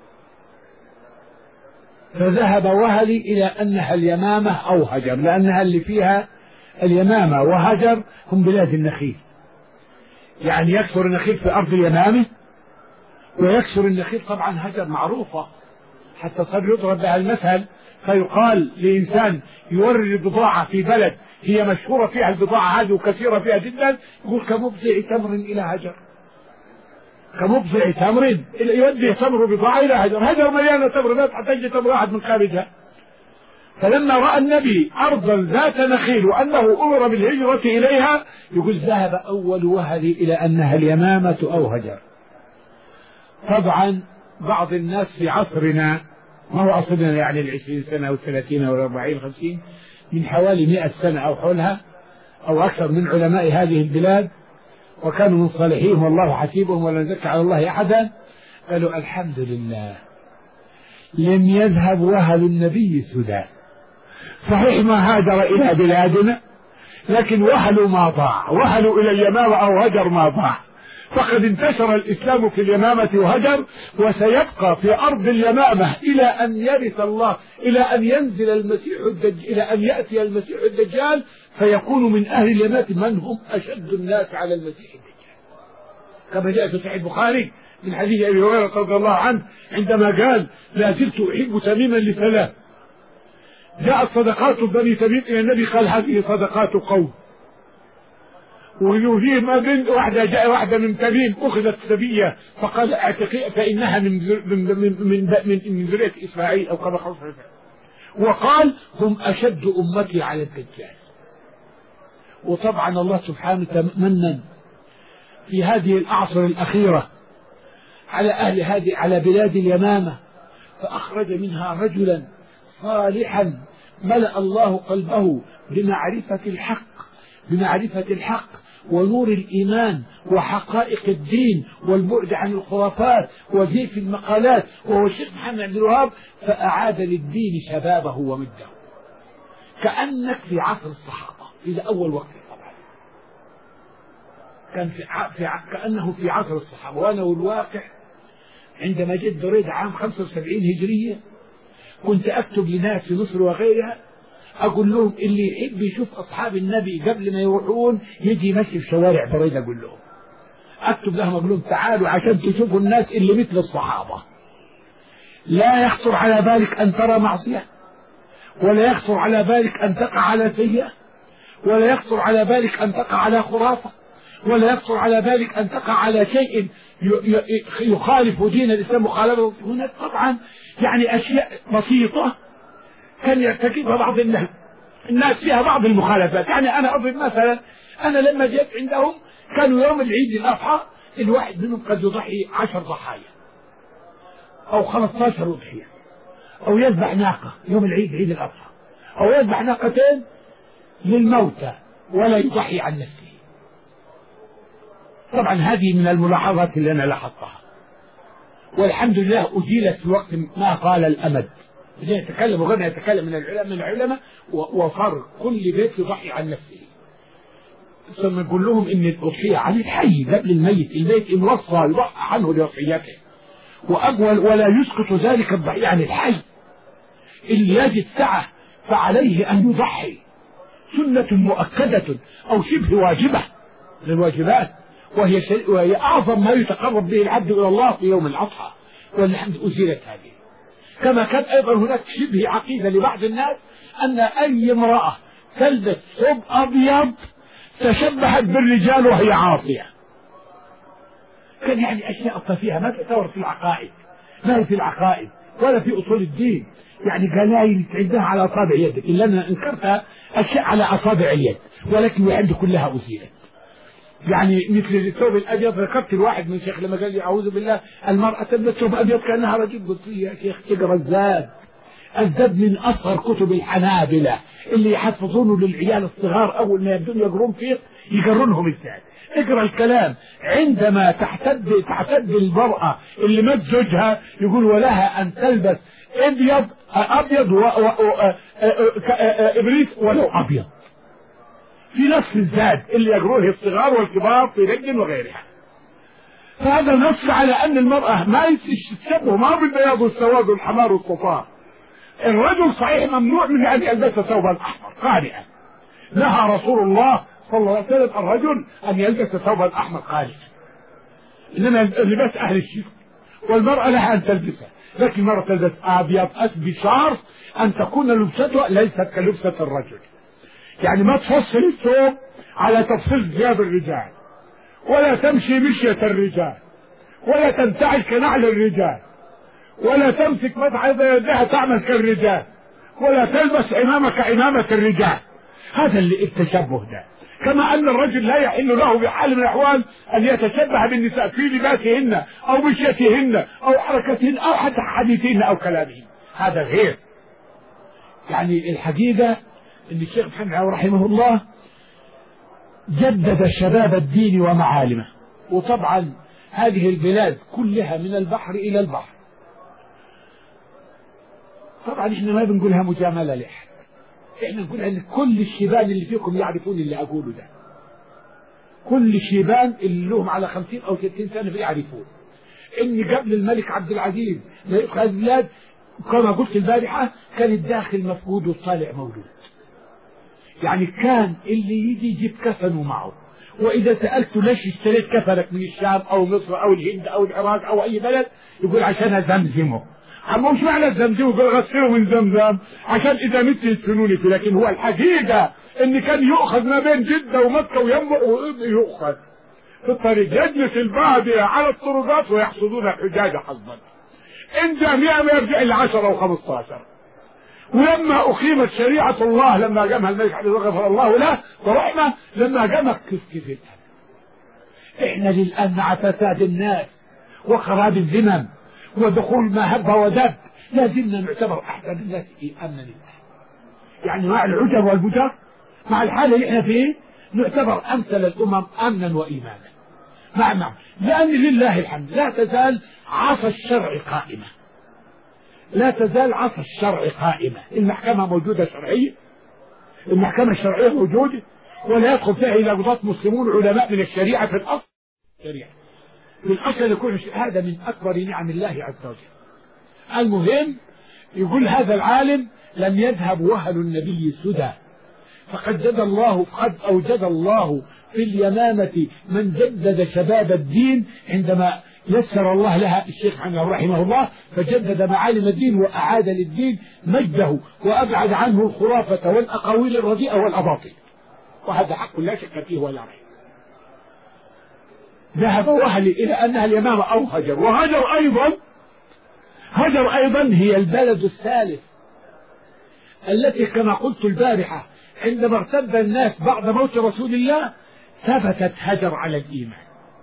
فذهب وهلي إلى أنها اليمامة أو هجر، لأنها اللي فيها اليمامة وهجر هم بلاد النخيل. يعني يكثر النخيل في أرض اليمامة، ويكثر النخيل طبعا هجر معروفة، حتى صار يضرب بها المثل، فيقال لإنسان يورد بضاعة في بلد هي مشهورة فيها البضاعة هذه وكثيرة فيها جدا، يقول كمبضع تمر إلى هجر، كمبضع تمر يودي تمر بضاعة إلى هجر. هجر مليانة تمر، لا تحتاج تمر واحد من خارجها. فلما رأى النبي أرضا ذات نخيل وأنه أمر بالهجرة إليها، يقول ذهب أول وهلي إلى أنها اليمامة أو هجر. طبعا بعض الناس في عصرنا، ما هو عصرنا يعني 20 سنة أو 30 أو 40 50، من حوالي 100 سنة أو حولها أو أكثر، من علماء هذه البلاد وكانوا من صالحيهم والله حسيبهم ولا نزكي على الله أحدا، قالوا الحمد لله لم يذهب وهل النبي السودان. صحيح ما هاجر إلى بلادنا، لكن وهلوا ما ضاع، وهلوا إلى اليمامة أو هجر ما ضاع. فقد انتشر الإسلام في اليمامة وهجر، وسيبقى في أرض اليمامة إلى أن يرث الله، إلى أن ينزل المسيح الدجال، إلى أن يأتي المسيح الدجال فيكون من أهل اليمامة من هم أشد الناس على المسيح الدجال، كما جاء في صحيح البخاري من حديث أبي هريرة رضي الله عنه عندما قال لا زلت أحب تميما لثلاث. جاءت صدقات بني تميم إلى النبي قال هذه صدقات قوم، وفيه ما بين واحدة من تميم أخذت سبية فقال اعتقي فإنها من ذرية إسماعيل أو كما قال، وقال هم أشد أمتي على الدجال. وطبعا الله سبحانه تمنن في هذه الأعصر الأخيرة على أهل هذه على بلاد اليمامة، فأخرج منها رجلا صالحا ملأ الله قلبه بمعرفة الحق ونور الإيمان وحقائق الدين والبعد عن الخرافات وزيف المقالات، وهو الشيخ محمد عبد الوهاب، فأعاد للدين شبابه ومده، كأنك في عصر الصحابة إلى أول وقت. طبعا كان كأنه في عصر الصحابة. وأنا والواقع عندما جئت بريد عام 75 هجرية كنت أكتب لناس في مصر وغيرها، أقول لهم اللي يحب يشوف أصحاب النبي قبل ما يروحون يجي يمشي في شوارع بريد، أقول لهم أكتب لهم أقول لهم تعالوا عشان تشوفوا الناس اللي مثل الصحابة، لا يخطر على بالك أن ترى معصية، ولا يخطر على بالك أن تقع على سيئة، ولا يخطر على بالك أن تقع على خرافة، ولا يخطر على بالك أن تقع على شيء يخالف دين الإسلام مخالفة. هناك طبعا يعني أشياء بسيطة كان يرتكبها بعض الناس فيها بعض المخالفات. يعني أنا أضرب مثلا، أنا لما جئت عندهم كانوا يوم العيد الأضحى الواحد منهم قد يضحي 10 ضحايا أو 15 أضحية، أو يذبح ناقة يوم العيد عيد الأضحى، أو يذبح ناقتين للموتى ولا يضحي عن نفسه. طبعا هذه من الملاحظات اللي أنا لاحظتها، والحمد لله أجيلت في وقت ما طال الأمد. يتكلم وغيرنا يتكلم من العلماء وفرق كل بيت يضحي عن نفسه، ثم نقول لهم إن الأضحية عن الحي قبل الميت، البيت إن وصى يضحى عنه لوصيته، ولا يسقط ذلك الضحية عن الحي اللي يجد سعة فعليه أن يضحي، سنة مؤكدة أو شبه واجبة للواجبات، وهي أعظم ما يتقرب به العبد إلى الله في يوم الأضحى، والحمد أزيلت هذه. كما كان أيضا هناك شبه عقيدة لبعض الناس أن أي امرأة تلبس ثوب أبيض تشبهت بالرجال وهي عاصية. كان يعني أشياء طفيفة ما تعتبر في العقائد، ما هي في العقائد ولا في أصول الدين، يعني قلائل تعدها على أصابع يدك، إلا أنا أنكرتها أشياء على أصابع اليد، ولكن العند كلها أزيلت. يعني مثل الثوب الأبيض، ذكرت الواحد من شيخ لما قال لي أعوذ بالله المرأة تلبس ثوب أبيض كأنها رجل، قلت له يا شيخ اقرأ الزاد. الزاد من أصغر كتب الحنابلة اللي يحفظونه للعيال الصغار، أول ما يبدون يقرون فيه يقرونهم الزاد. اقرأ الكلام. عندما تعتد المرأة اللي مات زوجها يقول ولها أن تلبس أبيض إبريس ولو أبيض، في نص الزاد اللي يقروه الصغار والكبار في رجل وغيرها. فهذا نص على أن المرأة ما يتشبه ما بالبياض والسواد والحمار والصفار. الرجل صحيح ممنوع من أن يلبس ثوبا أحمر قارئا، نهى رسول الله صلى الله عليه وسلم الرجل أن يلبس ثوبا أحمر قارئا، إنما لباس أهل الشرك، والمرأة لها أن تلبسه، لكن المرأة تلبس أبيض بشرط أن تكون لبستها ليست كلبسة الرجل. يعني ما تفصل الثوب على تفصيل ثياب الرجال، ولا تمشي مشية الرجال، ولا تنتعل كنعل الرجال، ولا تمسك مدعى يدها تعمل كالرجال، ولا تلبس عمامة كعمامة الرجال. هذا اللي التشبه ده. كما أن الرجل لا يحل له بحال من الأحوال أن يتشبه بالنساء في لباسهن أو مشيتهن أو حركتهن أو حتى حديثهن أو كلامهن، هذا غير. يعني الحقيقة أن الشيخ محمد رحمه الله جدد شباب الدين ومعالمه، وطبعا هذه البلاد كلها من البحر إلى البحر. طبعا احنا ما بنقولها مجاملة لأحد، احنا نقول ان كل الشيبان اللي فيكم يعرفون اللي اقوله ده، كل الشيبان اللي لهم على 50 أو 60 سنة يعرفون ان قبل الملك عبد العزيز ما يدخل البلاد كما قلت البارحة كان الداخل مفقود والطالع موجود. يعني كان اللي يجي يجيب كفنه معه، وإذا سألته ليش اشتريت كفنك من الشام أو مصر أو الهند أو العراق أو أي بلد، يقول عشان زمزمه. أما مش معنى زمزمه يقول غسله من زمزم عشان إذا مت يدفنوني فيه، لكن هو الحقيقة إن كان يؤخذ ما بين جدة ومكة وينبع ويؤخذ في الطريق، يجلس البادية على الطرقات ويحصدون الحجاج حظا، إن جاء 100 ما يرجع إلى 10 أو 15. ولما أقيمت شريعة الله لما قامها الملك عبد العزيز غفر الله له ورحمه، لما قامت كيف احنا للآن مع فساد الناس وخراب الذمم ودخول ما هب ودب لازلنا نعتبر أحسن الناس أمنا لله. يعني مع العجب والبجر مع الحالة اللي احنا فيه نعتبر أمثل الأمم أمنا وإيمانا. نعم، لأن لله الحمد لا تزال عصا الشرع قائمة، لا تزال عصا الشرع قائمة. المحكمة موجودة شرعية، المحكمة الشرعية موجودة، ولا يدخل فيها إلا قضاة مسلمون علماء من الشريعة في الأصل. شريعة في الأصل يكون هذا من أكبر نعم الله عز وجل. المهم يقول هذا العالم لم يذهب وهل النبي سدى، فقد أوجد الله في اليمامة من جدد شباب الدين عندما يسر الله لها الشيخ محمد رحمه الله، فجدد معالم الدين وأعاد للدين مجده وأبعد عنه الخرافة والأقاويل الرديئة والأباطيل، وهذا حق لا شك فيه ولا ريب. ذهب وهل إلى أنها اليمامة أو هجر، هجر أيضا هي البلد الثالث التي كما قلت البارحة عندما ارتد الناس بعد موت رسول الله ثبتت هجر على الإيمان،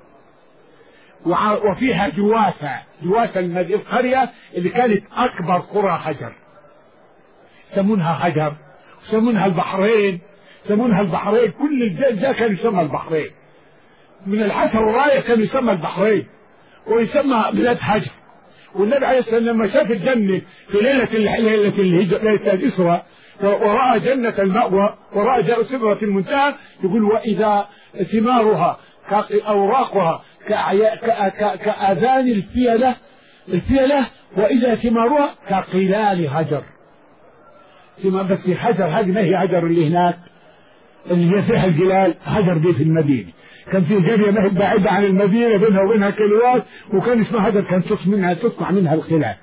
وفيها جواسة القرية اللي كانت أكبر قرى هجر، سمونها هجر، سمونها البحرين، كل الجزء كان يسمى البحرين، من الحسن والراية كان يسمى البحرين ويسمى بلاد هجر. والنبي عليه الصلاة والسلام لما شاف الجنة في ليلة الإسراء ورأى جنة المأوى ورأى سدرة المنتهى، يقول وإذا ثمارها أوراقها كأذان الفيلة وإذا ثمارها كقلال هجر. بس حجر، هذه ما هي حجر اللي هناك اللي هي فيها الجلال، حجر دي في المدينة. كان في قرية ما هي بعيدة عن المدينة بينها وبينها كيلوات، وكان اسمها حجر، كان تسمع منها الخلاف،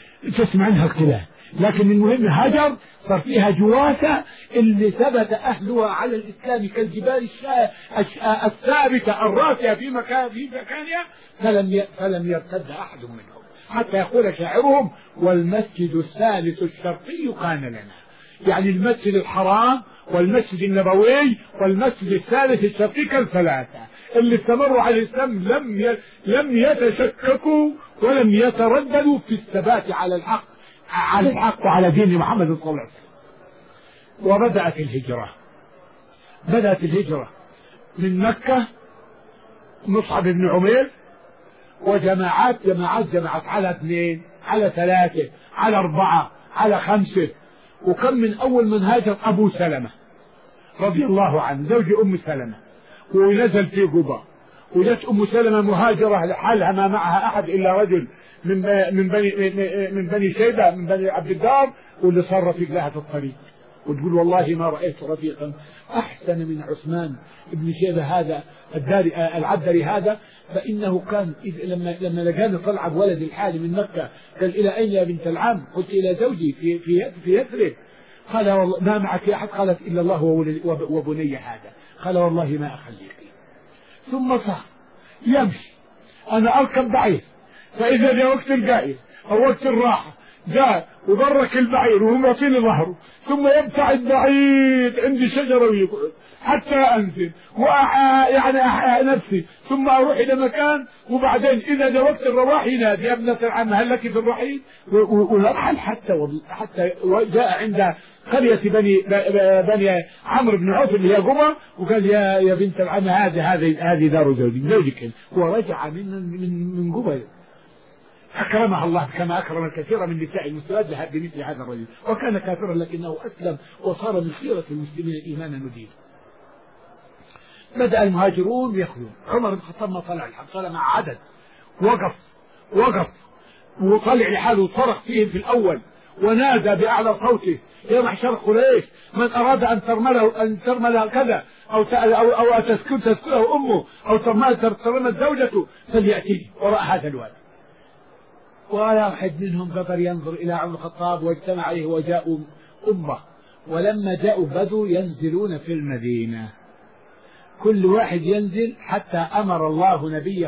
لكن المهم هجر صار فيها جواسة اللي ثبت أهلها على الإسلام كالجبال الثابتة الراسية في مكانها، فلم يرتد أحد منهم، حتى يقول شاعرهم: والمسجد الثالث الشرقي كان لنا. يعني المسجد الحرام والمسجد النبوي والمسجد الثالث الشرقي كالثلاثة اللي استمروا على الإسلام، لم يتشككوا ولم يترددوا في الثبات على الحق وعلى دين محمد صلى الله عليه وسلم. وبدأت الهجرة من مكة، مصعب بن عمير وجماعات على 2 على 3 على 4 على 5. وكم من أول من هاجر أبو سلمة رضي الله عنه زوج أم سلمة، ونزل في قباء، وجت أم سلمة مهاجرة لحالها ما معها أحد إلا رجل من بني شيبة من بني عبد الدار، واللي صار رفيق لها في الطريق، وتقول والله ما رأيت رفيقا أحسن من عثمان ابن شيبة هذا العبدري هذا، فإنه كان لما لقاني طلع بولد الحالي من مكة قال: إلى أين يا بنت العم؟ قلت: إلى زوجي في يثرب. قال: والله ما معك أحد؟ قالت: إلا الله وبني هذا. قال: والله ما أخليك. ثم صار يمشي، أنا أركب بعير، فإذا جاء وقت القائل أو وقت الراحة جاء وبرك البعير وهم يعطيني ظهره، ثم يبتعد بعيد عندي شجرة ويقعد حتى أنزل أحيا نفسي، ثم أروح إلى مكان، وبعدين إذا جاء وقت الرواح ينادي: يا ابنة العم هل لك في الرحيل؟ ونرحل حتى جاء عند قرية بني عمرو بن عوف اللي هي قبى، وقال: يا بنت العم هذه دار زوجك، ورجع من قبى. أكرمها الله كما أكرم الكثير من نساء المسلمات بمثل هذا الرجل، وكان كافرا لكنه أسلم وصار من خيرة المسلمين إيمانا ودينا. بدأ المهاجرون يخرجون. عمر بن الخطاب ما طلع الحق، طلع مع عدد، وقف وطلع لحاله وصرخ فيهم في الأول ونادى بأعلى صوته: يا معشر قريش، من أراد أن ترمل كذا أو تسكنه أمه أو ترمل زوجته فليأتي وراء هذا الوادي. ولا واحد منهم قدر ينظر إلى عمر الخطاب، واجتمع عليه وجاءوا أمة. ولما جاءوا بدوا ينزلون في المدينة، كل واحد ينزل، حتى أمر الله نبيه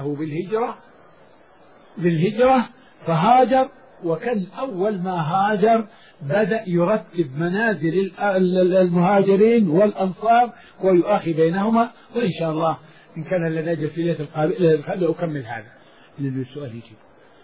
بالهجرة فهاجر. وكان أول ما هاجر بدأ يرتب منازل المهاجرين والأنصار ويؤخي بينهما. وإن شاء الله إن كان لنا في ليلة القابلة أكمل هذا لأن السؤال يجيب.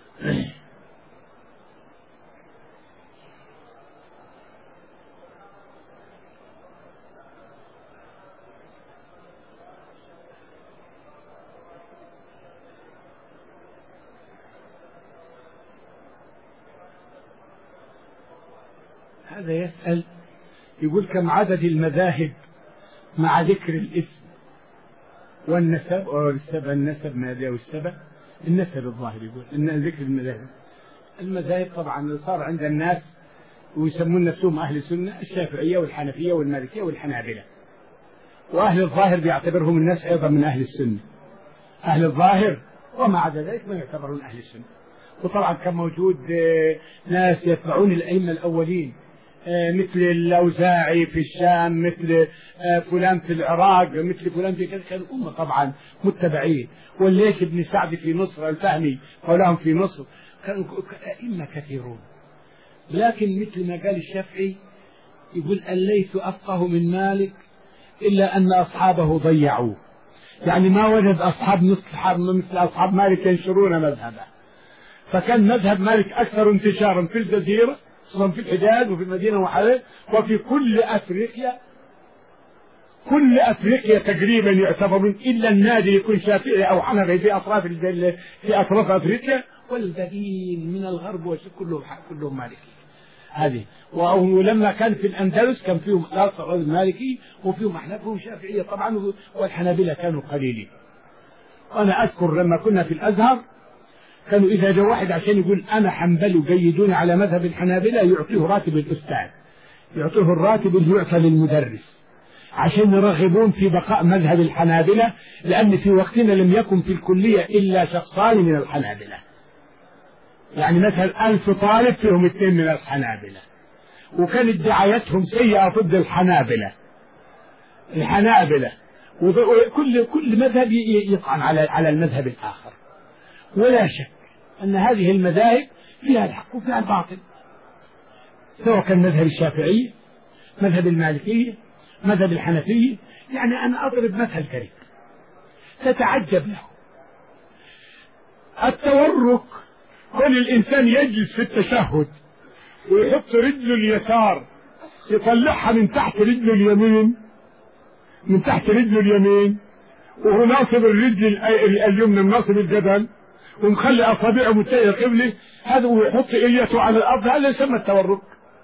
هذا يسأل يقول: كم عدد المذاهب مع ذكر الاسم والنسب النسب ماذا والسبب؟ النسب الظاهر يقول إن ذكر المذاهب طبعا صار عند الناس ويسمون نفسهم أهل السنة: الشافعية والحنفية والمالكية والحنابلة. وأهل الظاهر بيعتبرهم الناس أيضا من أهل السنة، أهل الظاهر، وما عدا ذلك ما يعتبرون أهل السنة. وطبعا كان موجود ناس يتبعون الأئمة الأولين مثل الأوزاعي في الشام، مثل فلان في العراق، مثل فلان في كذا، كانوا أمة طبعا متبعين. والليث بن سعد في مصر، الفهمي قولهم في مصر، كانوا أئمة كثيرون. لكن مثل ما قال الشافعي يقول: الليث أفقه من مالك إلا أن أصحابه ضيعوه. يعني ما وجد أصحاب مثل أصحاب مالك ينشرون مذهبه، فكان مذهب مالك أكثر انتشارا في الجزيرة، خصوصا في الحجاز وفي المدينة وحلب وفي كل أفريقيا تقريبا يعتبرون، إلا النادي يكون شافعي أو حنفي في أطراف أفريقيا، والباقيين من الغرب كلهم مالكي. هذه. ولما كان في الأندلس كان فيهم خاصة مالكي وفيهم أحناف شافعية طبعا، والحنابلة كانوا قليلين. وأنا أذكر لما كنا في الأزهر كانوا إذا جاء واحد عشان يقول أنا حنبلي وقيدوني على مذهب الحنابلة يعطيه راتب الأستاذ، يعطوه الراتب اللي يعطى للمدرس، عشان يرغبون في بقاء مذهب الحنابلة، لأن في وقتنا لم يكن في الكلية إلا شخصان من الحنابلة، يعني مثلا 1000 طالب فيهم 2 من الحنابلة، وكانت دعايتهم سيئة ضد الحنابلة، وكل مذهب يطعن على المذهب الآخر. ولا شك أن هذه المذاهب فيها الحق وفيها الباطل، سواء كان مذهب الشافعي، مذهب المالكية، مذهب الحنفية. يعني أنا أضرب مثل كريم تتعجب له. التورك، كل الإنسان يجلس في التشهد ويحط رجله اليسار يطلعها من تحت رجله اليمين، من تحت رجله اليمين، وهو ناصب الرجل اليمنى مناصب الجبل، ومخلي أصابعه متجهة قبله، هذا ويحط إليته على الأرض، هذا يسمى التورك.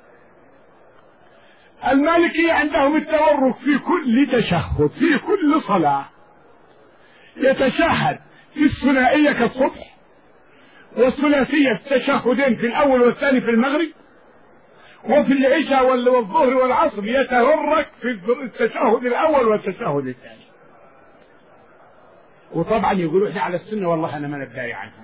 المالكية عندهم التورك في كل تشهد، في كل صلاة يتشهد في الثنائية كالصبح، والثلاثية التشهدين في الأول والثاني في المغرب، وفي العشاء والظهر والعصر يتورك في التشهد الأول والتشهد الثاني. وطبعا يقولوا احنا على السنة، والله أنا ما نبدأ عنها،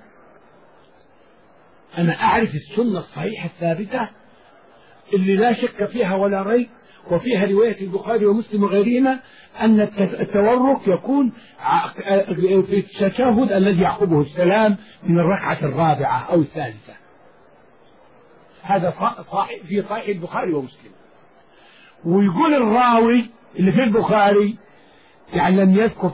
أنا أعرف السنة الصحيحة الثابتة اللي لا شك فيها ولا ريب، وفيها رواية البخاري ومسلم وغيرهما، أن التورك يكون في التشهد الذي يعقبه السلام من الركعة الرابعة أو الثالثة. هذا في صحيح البخاري ومسلم. ويقول الراوي اللي في البخاري يعني لم يذكر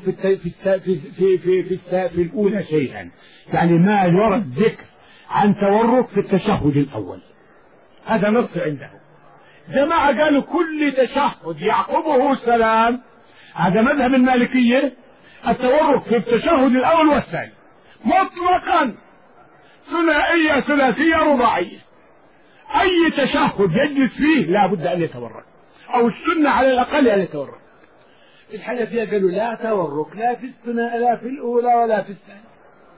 في الأولى شيئا، يعني ما يورد ذكر عن تورك في التشهد الأول، هذا نص عنده. جماعة قالوا كل تشهد يعقبه سلام، هذا مذهب المالكية، التورك في التشهد الأول والثاني مطلقا، ثنائية ثلاثية رباعية، أي تشهد يجلس فيه لا بد أن يتورك، أو السنة على الأقل أن يتورك. الحنفية قالوا لا تورك لا في الثنائية لا في الأولى ولا في الثانية،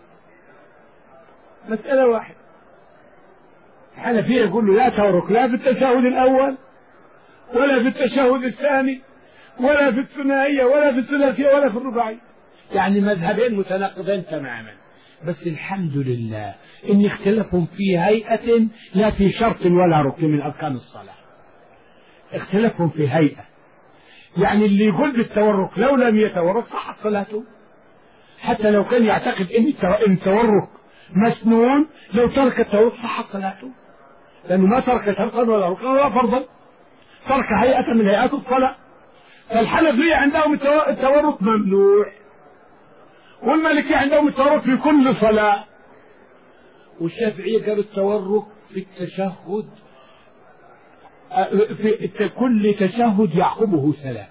مسألة واحدة. الحنفية يقولوا لا تورك لا في التشهد الأول ولا في التشهد الثاني ولا في الثنائية ولا في الثلاثية ولا في الرباعية، يعني مذهبين متناقضين تماما. بس الحمد لله إن اختلفهم في هيئة لا في شرط ولا ركن من أركان الصلاة، اختلفهم في هيئة. يعني اللي يقول بالتورك لو لم يتورك صحت صلاته، حتى لو كان يعتقد إن التورك مسنون، لو ترك التورك صحت صلاته، لأنه ما ترك شرطا ولا ركنا ولا فرضا، ترك هيئة من هيئات الصلاة. فالحنفية عندهم التورك ممنوع، والمالكية عندهم التورك في كل صلاة، والشافعية قالوا التورك في التشهد في كل تشهد يعقبه سلام.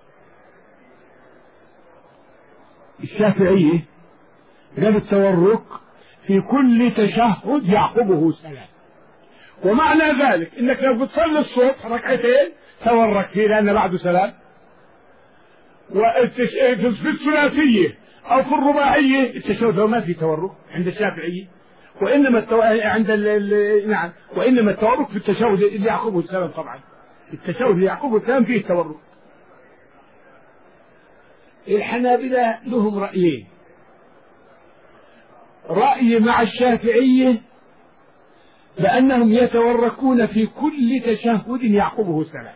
الشافعية قالوا التورك في كل تشهد يعقبه سلام، ومعنى ذلك انك لو بتصلي الصبح ركعتين تورك فيه لان بعده سلام، وفي الثلاثية او في الرباعية التشهد ما في تورك عند الشافعية، وانما وانما التورك في التشهد اللي يعقبه السلام. طبعا التشهد اللي يعقبه السلام فيه تورك. الحنابلة لهم رأيين، رأي مع الشافعية لأنهم يتوركون في كل تشهد يعقبه سلام.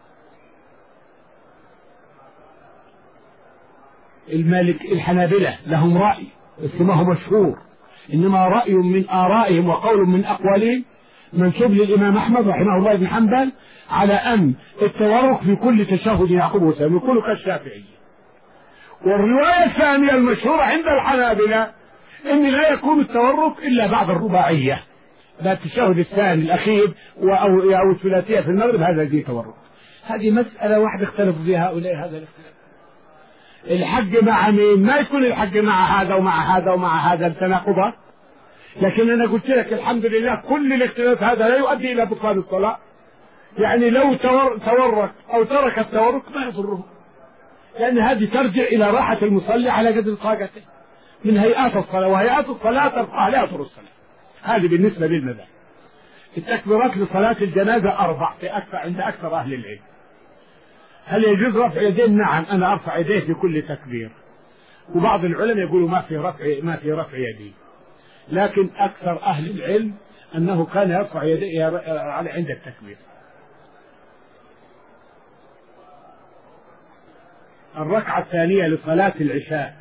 الحنابلة لهم رأي بس ما هو مشهور، إنما رأي من آرائهم وقول من أقوالهم منسوب للإمام أحمد رحمه الله بن حنبل على أن التورك في كل تشهد يعقبه سلام يكون كالشافعية. والرواية الثانية المشهورة عند الحنابلة إن لا يكون التورك إلا بعد الرباعية، بعد التشهد الثاني الأخير أو الثلاثية في المغرب، هذا الذي تورك. هذه مسألة واحدة اختلفوا فيها هؤلاء هذا الاختلاف. الحق مع مين؟ ما يكون الحق مع هذا ومع هذا ومع هذا التناقضات، لكن أنا قلت لك الحمد لله كل الاختلاف هذا لا يؤدي إلى بطلان الصلاة. يعني لو تورك أو ترك التورك ما يضره، لأن هذه ترجع إلى راحة المصلي على قدر طاقته من هيئات الصلاة، وهيئات الصلاة ترفع لا يضر الصلاة. هذه بالنسبة للمذهب. التكبيرات لصلاة الجنازة 4 عند أكثر أهل العلم. هل يجوز رفع يدين؟ نعم، أنا أرفع يديه في كل تكبير، وبعض العلماء يقولوا ما في رفع يدين، لكن أكثر أهل العلم أنه كان يرفع يديه عند التكبير. الركعة الثانية لصلاة العشاء: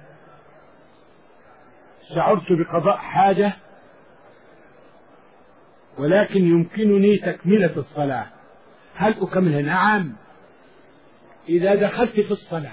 شعرت بقضاء حاجة ولكن يمكنني تكملة الصلاة، هل أكملها؟ نعم، إذا دخلت في الصلاة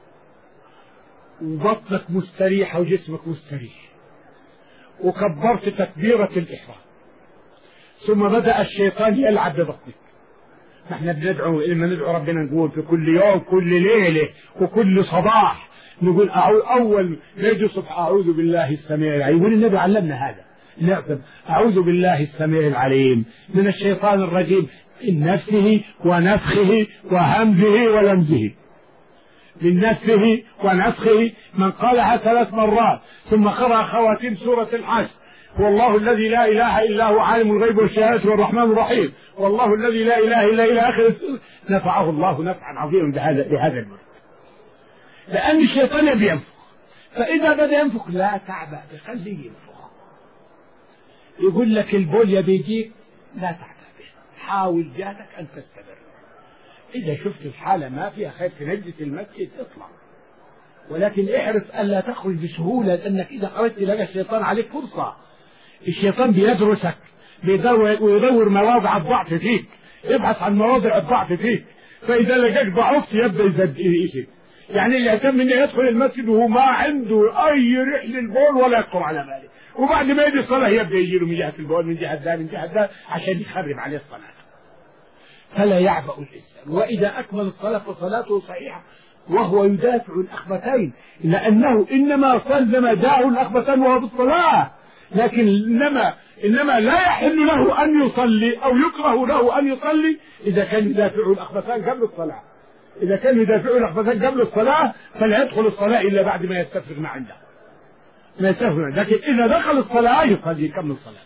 وبطنك مستريحة وجسمك مستريح وكبرت تكبيرة الإحرام ثم بدأ الشيطان يلعب ببطنك. نحن بندعو لما ندعو ربنا نقول في كل يوم كل ليلة وكل صباح نقول أول نجي صبح أعوذ بالله السميع العليم، والنبي علمنا هذا، نعم، أعوذ بالله السميع العليم من الشيطان الرجيم من نفسه ونفخه وهمزه ولمزه، من نفسه ونفخه. من قالها 3 مرات ثم قرأ خواتيم سورة الحشر: هو الله الذي لا إله إلا هو عالم الغيب والشهادة والرحمن الرحيم، والله الذي لا إله إلا إلى آخر السورة، نفعه الله نفعا عظيما بهذا الوقت، لأن الشيطان يبي ينفخ، فإذا بدأ ينفخ لا تعبأ بخليه ينفخ. يقول لك البول يبي يجيك، لا تعبأ به، حاول جهدك أن تستمر. إذا شفت الحالة ما فيها خير تنجس المسجد اطلع، ولكن احرص ألا تخرج بسهولة، لأنك إذا خرجت لقى الشيطان عليك فرصة. الشيطان بيدرسك، ويدور مواضع الضعف فيك، يبحث عن مواضع الضعف فيك، فإذا لقاك ضعفت يبدأ يزيد. يعني اللي يهتم انه يدخل المسجد وهو ما عنده أي رحل البول ولا يخطر على باله، وبعد ما يجي الصلاة يبدأ يجيله من جهة البول من جهة ذا من جهة ذا عشان يخرب عليه الصلاة. فلا يعبأ الإنسان، وإذا أكمل الصلاة فصلاته صحيحة وهو يدافع الأخبثين، لأنه إنما سلم داء الأخبثين وهو بالصلاة، لكن إنما لا يحل له أن يصلي أو يكره له أن يصلي إذا كان يدافع الأخبثين قبل الصلاة. إذا كان يدافع الأخبثين قبل الصلاة فلا يدخل الصلاة إلا بعد ما يستفرغ ما عنده، لكن إذا دخل الصلاة يصلي يكمل الصلاة.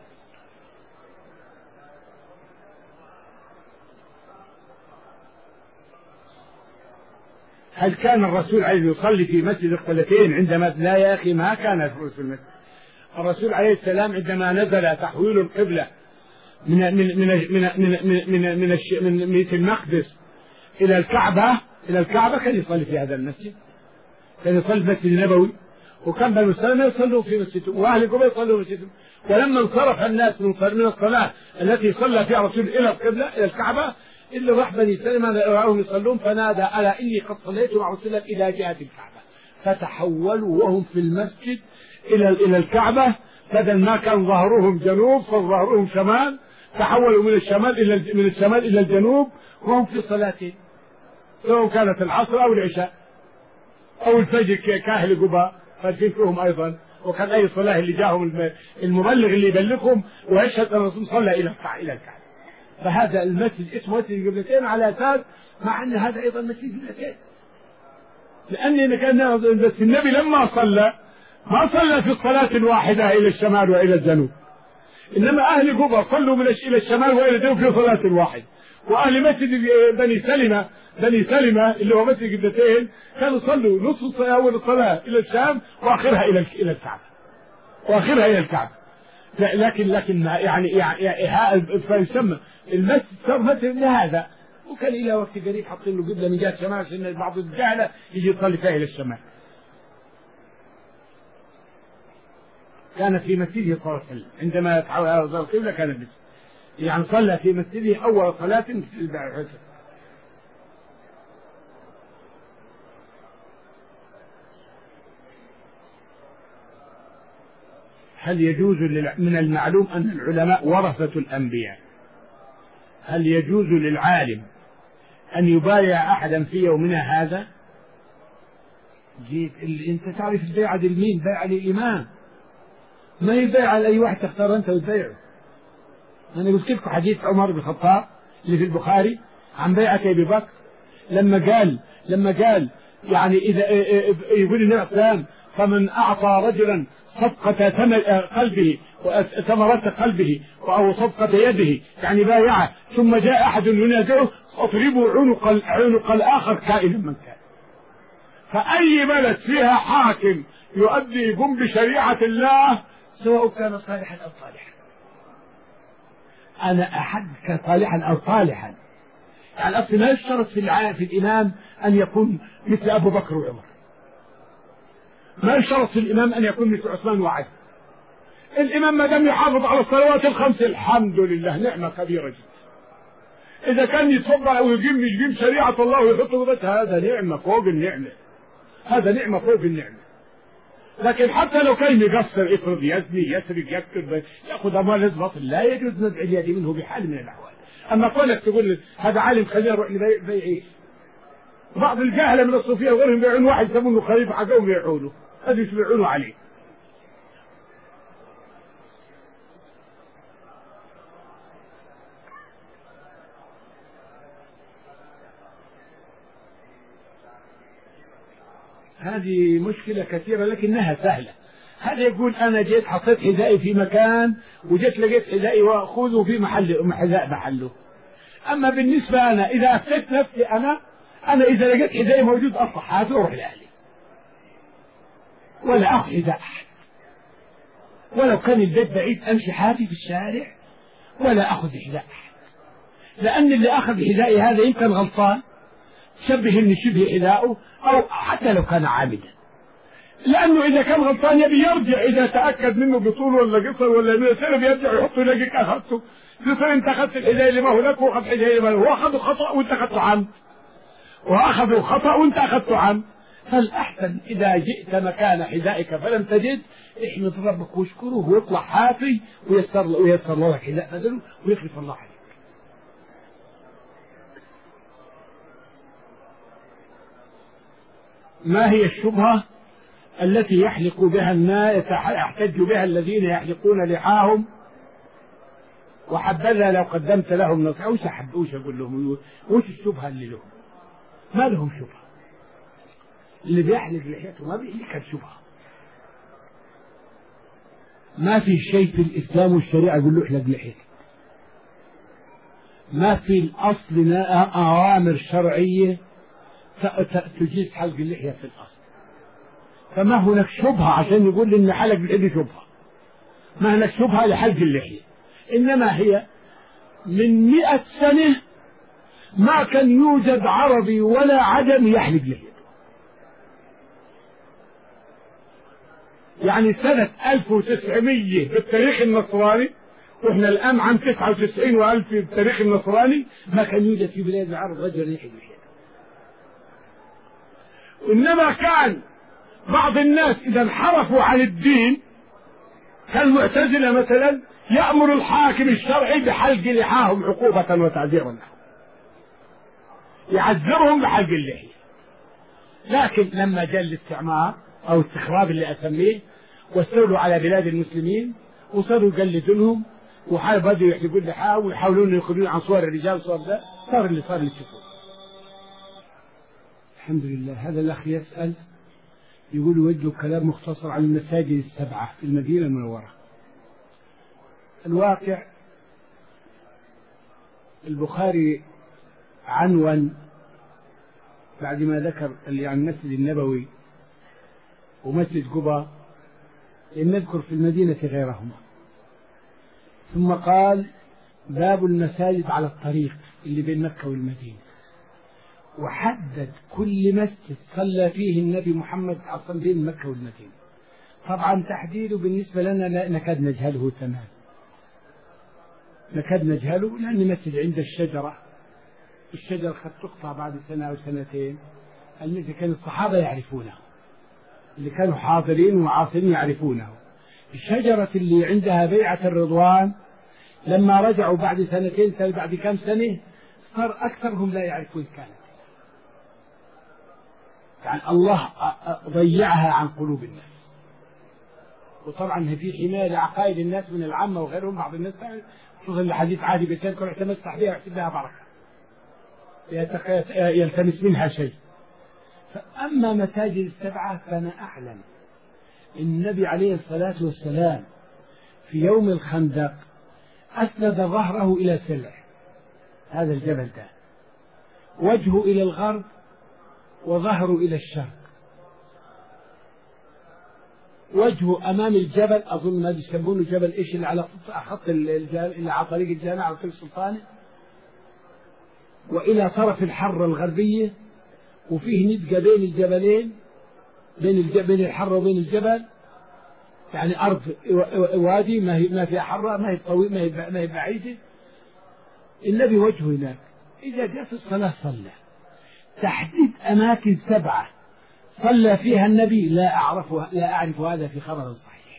هل كان الرسول عليه يصلي في مسجد القبلتين عندما؟ لا يا أخي، ما كان في المسجد. الرسول عليه السلام عندما نزل تحويل القبلة من بيت المقدس إلى الكعبة كان يصلي في هذا المسجد، كان يصلي في المسجد النبوي، وكان بنو سلمة يصلوا في مسجدهم وأهل قبة يصلوا في مسجدهم. ولما انصرف الناس من الصلاة التي صلى فيها الرسول إلى القبلة إلى الكعبة، اللي راح بني سلمة رأوهم يصلون فنادى: ألا إني قد صليت مع رسول الله إلى جهة الكعبة. فتحولوا وهم في المسجد إلى الكعبة، بدل ما كان ظهرهم جنوب صار ظهرهم شمال، تحولوا من الشمال إلى الجنوب وهم في صلاتين، سواء كانت العصر أو العشاء أو الفجر كأهل قباء فالفين فيهم أيضا. وكان أي صلاة اللي جاهم المبلغ اللي يبلغهم ويشهد أن الرسول صلى إلى الكعبة. فهذا المسجد اسمه مسجد القبلتين على أساس، مع أن هذا أيضا مسجد القبلتين، لأن كان بس النبي لما صلى ما صلى في الصلاة الواحدة إلى الشمال وإلى الجنوب، إنما أهل قبة صلوا إلى الشمال وإلى الجنوب في صلاة واحدة. وأهل مسجد بني سلمة اللي هو مسجد القبلتين كانوا يصلوا نصف الصلاة أول الصلاة إلى الشام وآخرها إلى الكعبة. لكن يعني فيسمى المسجد صار مسجد لهذا، وكان إلى وقت قريب حاطين له قبلة من جهة الشمال عشان بعض الجهلة يجي يصلي فيها إلى الشمال. كان في مسجده صلى الله عليه وسلم عندما تحول القبلة كان المسجد، يعني صلى في مسجده أول صلاة في البعث. هل يجوز من المعلوم أن العلماء ورثة الأنبياء، هل يجوز للعالم أن يبايع أحدا في يومنا هذا؟ أنت تعرف البيعة للمين؟ بيعة للإمام، ما يبيع على أي واحد تختار أنت وتبيعه. أنا قلت لكم حديث عمر بن الخطاب اللي في البخاري عن بيعة أبي بكر لما قال يعني إذا يقول النبي صلى الله عليه وسلم: فمن أعطى رجلا صفقة قلبه ثمرة قلبه أو صفقة يده، يعني بايعه، ثم جاء أحد ينازعه اضربوا عنق الآخر كائنا من كان. فأي بلد فيها حاكم يقوم بشريعة الله سواء كان صالحا أو طالحا، أنا أحد صالحا أو طالحا، يعني أصلا لا يشترط في الإمام أن يكون مثل أبو بكر وعمر، ما يشترط في الإمام أن يكون مثل عثمان وعلي. الإمام ما دام يحافظ على الصلوات الخمس الحمد لله نعمة كبيرة جدا. إذا كان يتفضل أو يقيم شريعة الله ويحط بس هذا نعمة فوق النعمة، هذا نعمة فوق النعمة. لكن حتى لو كان يقصر، افرض يزني يسرق يكتب يأخذ أموال الباطل، لا يجوز نزع اليد منه بحال من الأحوال. أما كونك تقول هذا عالم خلينا نروح نبيعه، بعض الجاهلة من الصوفية وغيرهم يبيعون واحد يسمونه خليفة حقهم يبيعونه، هذا يبيعونه عليه. هذه مشكلة كثيرة لكنها سهلة. هذا يقول أنا جيت حطيت حذائي في مكان وجيت لقيت حذائي وأخذه في حذاء محله. أما بالنسبة أنا إذا أفتت نفسي أنا إذا لقيت حذائي موجود أصلح هذا وأروح لأهلي، ولا أخذ حذاء أحد، ولو كان البيت بعيد أمشي حافي في الشارع ولا أخذ حذاء أحد، لأن اللي أخذ حذائي هذا يمكن غلطان شبه إن شبه حذاءه أو حتى لو كان عامدا، لأنه إذا كان غلطان يبي يرجع، إذا تأكد منه بطول ولا قصر ولا من السنة يرجع يحطه يلاقيك أخذته، يصير أنت أخذت الحذاء اللي ما هو لك وأخذ حذاء اللي ما هو، وأخذه خطأ وأنت أخذته عمد، وأخذه خطأ وأنت أخذته عمد. فالأحسن إذا جئت مكان حذائك فلم تجد احمد ربك واشكره ويطلع حافي وييسر لك حذاء بدله ويخلف الله عليك. ما هي الشبهة التي يحلق بها الناس يحتج بها الذين يحلقون لحاهم وحبذا لو قدمت لهم نصيحة؟ وش أقول لهم؟ وش الشبهة اللي لهم؟ ما لهم شبهة، اللي بيحلق لحيته ما بيحلق شبهة. ما في شيء في الإسلام والشريعة يقول له احلق لحيتك، ما في الأصل أوامر شرعية تجيز حلق اللحية في الأصل. فما هناك شبهة عشان يقول لي إن حلق اللحية شبهة، ما هناك شبهة لحلق اللحية، إنما هي من 100 سنة ما كان يوجد عربي ولا عجم يحلق لحيته. يعني سنة 1900 بالتاريخ النصراني، وإحنا الآن عام 99 و1000 بالتاريخ النصراني، ما كان يوجد في بلاد العرب رجل يحلق لحيته. إنما كان بعض الناس إذا انحرفوا عن الدين كالمعتزلة مثلا يأمر الحاكم الشرعي بحلق لحاهم عقوبة وتعذيرا لهم، يعذرهم بحلق اللحية. لكن لما جاء الاستعمار أو استخراب اللي أسميه واستولوا على بلاد المسلمين وصاروا يقلدونهم وبدأوا يحلقون لحاهم ويحاولون يخرجون عن صور الرجال وصور ده، صار اللي تشوفوه. الحمد لله. هذا الأخ يسأل يقول وجه كلام مختصر عن المساجد السبعة في المدينة المنورة. الواقع البخاري عنوان بعد ما ذكر يعني المسجد النبوي ومسجد قباء لم نذكر في المدينة غيرهما، ثم قال باب المساجد على الطريق اللي بين مكة والمدينة، وحدد كل مسجد صلى فيه النبي محمد أصلا بين مكة والمدينة. طبعا تحديده بالنسبة لنا لا نكاد نجهله تماما، نكاد نجهله، لأن مسجد عند الشجرة قد تقطع بعد سنة أو سنتين. المسجد كان الصحابة يعرفونه، اللي كانوا حاضرين وعاصرين يعرفونه. الشجرة اللي عندها بيعة الرضوان لما رجعوا بعد سنتين بعد كم سنة صار أكثرهم لا يعرفون كانت، يعني الله ضيعها عن قلوب الناس. وطبعا في حماية لعقائد الناس من العامة وغيرهم. بعض الناس خصوصا الحديث عادي بتذكر يتمسح بها ويحسب لها بركة يلتمس منها شيء. فأما مساجد السبعة فأنا أعلم النبي عليه الصلاة والسلام في يوم الخندق أسند ظهره إلى سلع هذا الجبل ده، وجهه إلى الغرب وظهره إلى الشرق، وجهه أمام الجبل، أظن ما يسمونه جبل إيش اللي على خط اللي على طريق الجامع على طريق السلطانة، وإلى طرف الحرة الغربية، وفيه ندقة بين الجبلين، بين الحرة وبين الجبل، يعني أرض وادي ما فيها حرة، ما هي طويلة ما هي بعيدة. النبي وجهه هناك، إذا جاءت الصلاة صلى. تحديد أماكن 7 صلى فيها النبي لا أعرف هذا في خبر صحيح.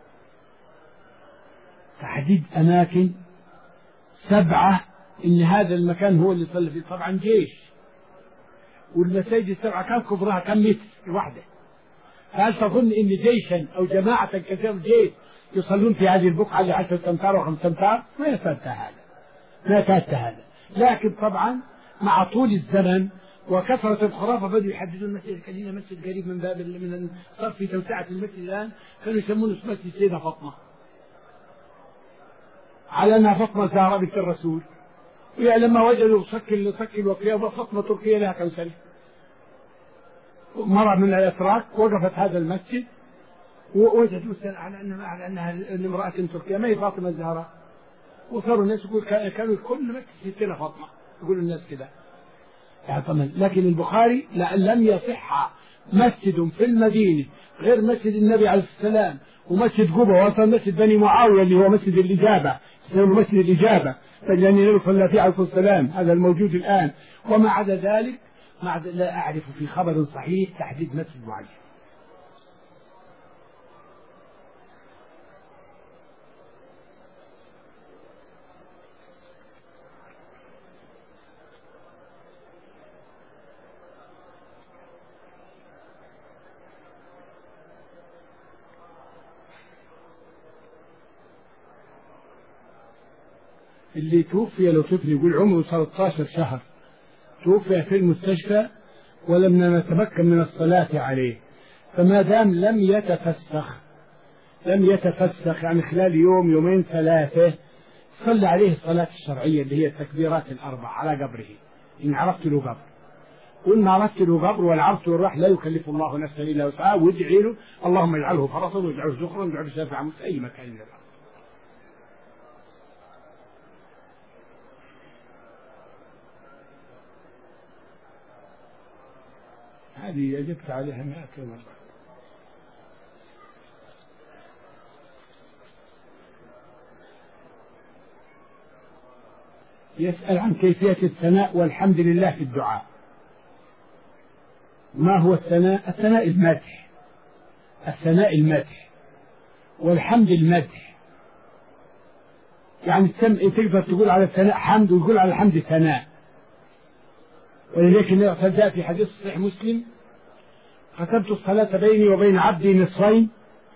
تحديد أماكن 7 إن هذا المكان هو اللي صلى فيه. طبعا جيش، والمساجد 7 كم كبرها كم متر واحدة، فهل تظن إن جيشا أو جماعة كثير جيش يصلون في هذه البقعة ل 10 أمتار و5 أمتار؟ ما يفات هذا. لكن طبعا مع طول الزمن وكثرة الخرافة بدأوا يحددون المسجد. كان هنا مسجد قريب من باب من صار في توسعة المسجد الآن، كانوا يسمونه مسجد السيدة فاطمة، على أنها فاطمة الزهراء بنت الرسول. لما وجدوا صك الوفية فاطمة تركيا لها كم سنة، مرة من الأتراك وقفت هذا المسجد ووجدوا على أنها امرأة تركية ما هي فاطمة الزهراء، وصاروا الناس يقول كانوا كل مسجد ستنا فاطمة، يقول الناس كذا. لكن البخاري لم يصح مسجد في المدينة غير مسجد النبي عليه السلام ومسجد قبة، وصل مسجد بني معاوية اللي هو مسجد الإجابة، يسمونه مسجد الإجابة، لأن النبي صلى فيه عليه الصلاة والسلام، هذا الموجود الآن. وما عدا ذلك لا أعرف في خبر صحيح تحديد مسجد معين. اللي توفي لو طفل يقول عمره 13 شهر توفي في المستشفى ولم نتمكن من الصلاة عليه، فما دام لم يتفسخ يعني خلال يوم يومين 3 صلى عليه الصلاة الشرعية اللي هي التكبيرات ال4 على قبره، إن عرفت له قبر، وإن ما عرفت له قبر والعرفت له راح لا يكلف الله نفسا إلا وسعها، وادعي له اللهم اجعله فرطا واجعله زخرا واجعله شافعا في أي مكان من الأرض. هذه أجبت عليها 100 مرة. يسأل عن كيفية الثناء والحمد لله في الدعاء. ما هو الثناء؟ الثناء المدح، والحمد المدح. يعني تقدر تقول على الثناء حمد وتقول على الحمد ثناء. ولذلك جاء في حديث صحيح مسلم: ختمت الصلاة بيني وبين عبدي نصفين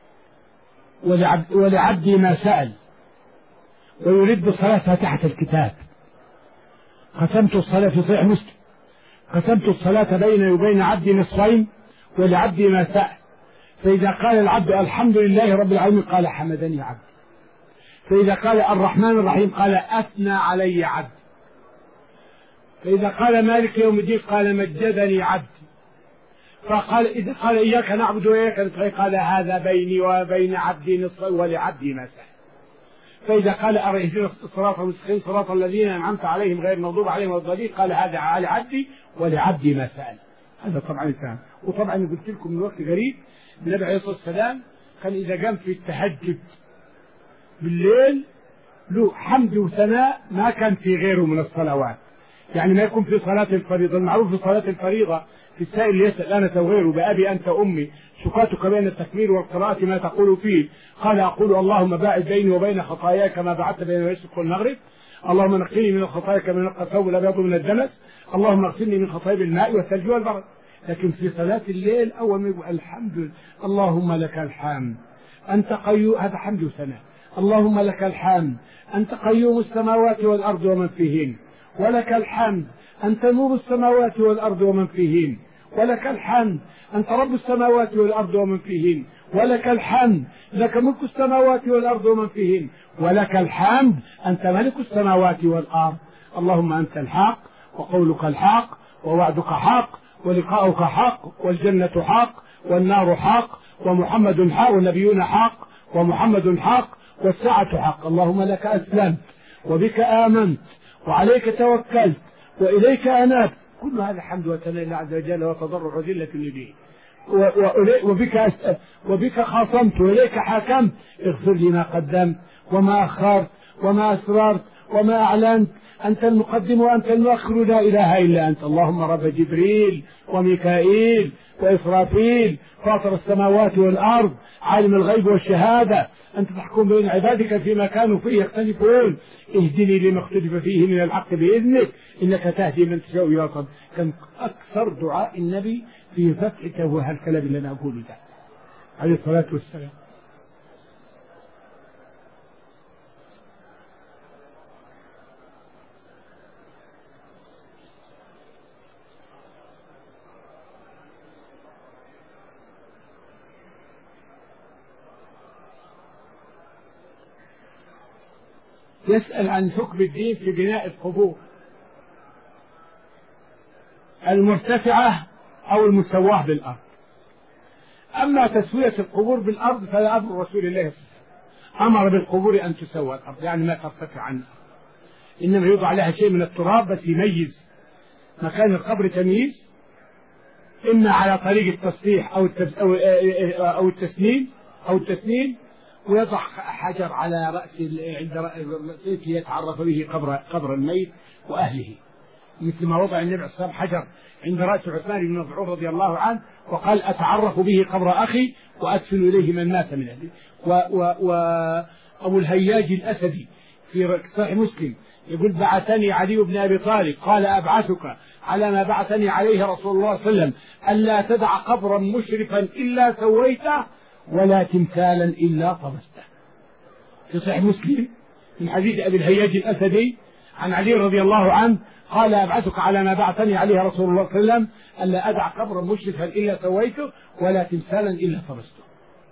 ولعبدي ما سأل ويريد بالصلاة فاتحة الكتاب. ختمت الصلاة في صحيح مسلم: ختمت الصلاة بيني وبين عبدي نصفين ولعبدي ما سأل، فإذا قال العبد الحمد لله رب العالمين قال حمدني عبدي، فإذا قال الرحمن الرحيم قال أثنى علي عبدي، فإذا قال مالك يوم الدين قال مجدني عبدي، فقال إذا قال إياك نعبد وإياك نستعين قال هذا بيني وبين عبدي نصفين ولعبدي ما سأل، فإذا قال اهدنا الصراط المستقيم صراط الذين أنعمت عليهم غير المغضوب عليهم ولا الضالين قال هذا على عبدي ولعبدي ما سأل. هذا طبعا الفهم. وطبعا قلت لكم من وقت قريب النبي عليه الصلاة والسلام كان إذا قام في التهجد بالليل له حمد وثناء ما كان في غيره من الصلوات، يعني ما يكون في صلاة الفريضة. المعروف في صلاة الفريضة في السائل يسأل أنا وغيره بأبي أنت أمي سكاتك بين التكبير والقراءة ما تقول فيه؟ قال أقول اللهم باعد بيني وبين خطاياي كما بعدت بين المشرق والمغرب، اللهم نقني من الخطايا كما ينقى الثوب الأبيض من الدنس، اللهم اغسلني من خطايا بالماء والثلج والبرد. لكن في صلاة الليل أول ما يقول الحمد لله اللهم لك الحمد أنت قيوم، هذا حمد وثناء، اللهم لك الحمد أنت قيوم السماوات والأرض ومن فيهن، ولك الحمد أنت نور السماوات والأرض ومن فيهن، ولك الحمد، أنت رب السماوات والأرض ومن فيهن، ولك الحمد، لك ملك السماوات والأرض ومن فيهن، ولك الحمد، أنت ملك السماوات والأرض. اللهم أنت الحق، وقولك الحق، ووعدك حق، ولقاؤك حق، والجنة حق، والنار حق، ومحمد حق، والنبيون حق، ومحمد حق، والساعة حق. اللهم لك أسلمت، وبك آمنت، وعليك توكلت، وإليك أنابت. كل هذا الحمد وثناء لله عز وجل، وتضرع وذلة إليه. وبك خاصمت، وإليك حاكمت. اغفر لي ما قدمت وما أخرت وما أسررت وما أعلنت، أنت المقدم وأنت المؤخر، لا إله إلا أنت. اللهم رب جبريل وميكائيل وإسرافيل، فاطر السماوات والأرض، عالم الغيب والشهادة، أنت تحكم بين عبادك فيما كانوا فيه يختلفون، اهدني لما اختلف فيه من الحق بإذنك، إنك تهدي من تشاء إلى صراط. كان أكثر دعاء النبي في فتحك هو هالكلام اللي أنا أقوله ده عليه الصلاة والسلام. يسأل عن حكم الدين في بناء القبور المرتفعة أو المسواة بالأرض. أما تسوية القبور بالأرض فلا أمر رسول الله صلى الله عليه وسلم، أمر بالقبور أن تسوى الأرض، يعني ما ترتفع عنها، إنما يوضع عليها شيء من التراب بس يميز مكان القبر تمييز، إما على طريق التصليح أو التسنين، ويضع حجر على رأس عند رأسه ليتعرف به قبر الميت وأهله، مثل ما وضع النبي عليه الصلاة والسلام حجر عند رأس عثمان بن مظعون رضي الله عنه، وقال أتعرف به قبر أخي وأدفن إليه من مات من أهله. وأبو الهياج الأسدي في صحيح مسلم يقول بعثني علي بن أبي طالب قال أبعثك على ما بعثني عليه رسول الله صلى الله عليه وسلم، ألا تدع قبرا مشرفا إلا سويته، ولا تمثالا إلا طمسته. في صحيح مسلم من حديث أبي الهياج الأسدي عن علي رضي الله عنه قال أبعثك على ما بعثني عليه رسول الله صلى الله عليه وسلم، ألا أدع قبرا مشرفا إلا سويته، ولا تمثالا إلا طمسته.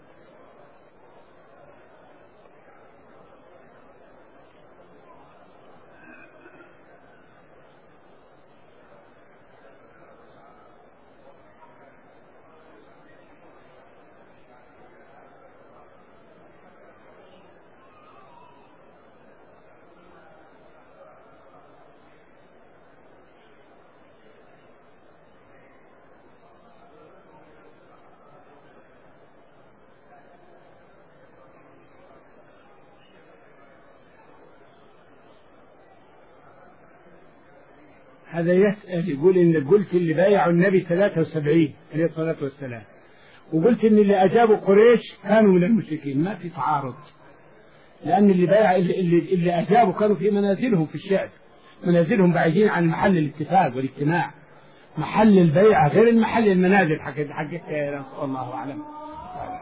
هذا يسأل يقول إن قلت اللي بايعوا النبي 73 عليه الصلاة والسلام، وقلت إن اللي أجابوا قريش كانوا من المشركين، ما في تعارض، لأن اللي أجابوا كانوا في منازلهم في الشعب، منازلهم بعيدين عن محل الاتفاق والاجتماع، محل البيعة غير المحل المنازل حقتها، الله أعلم.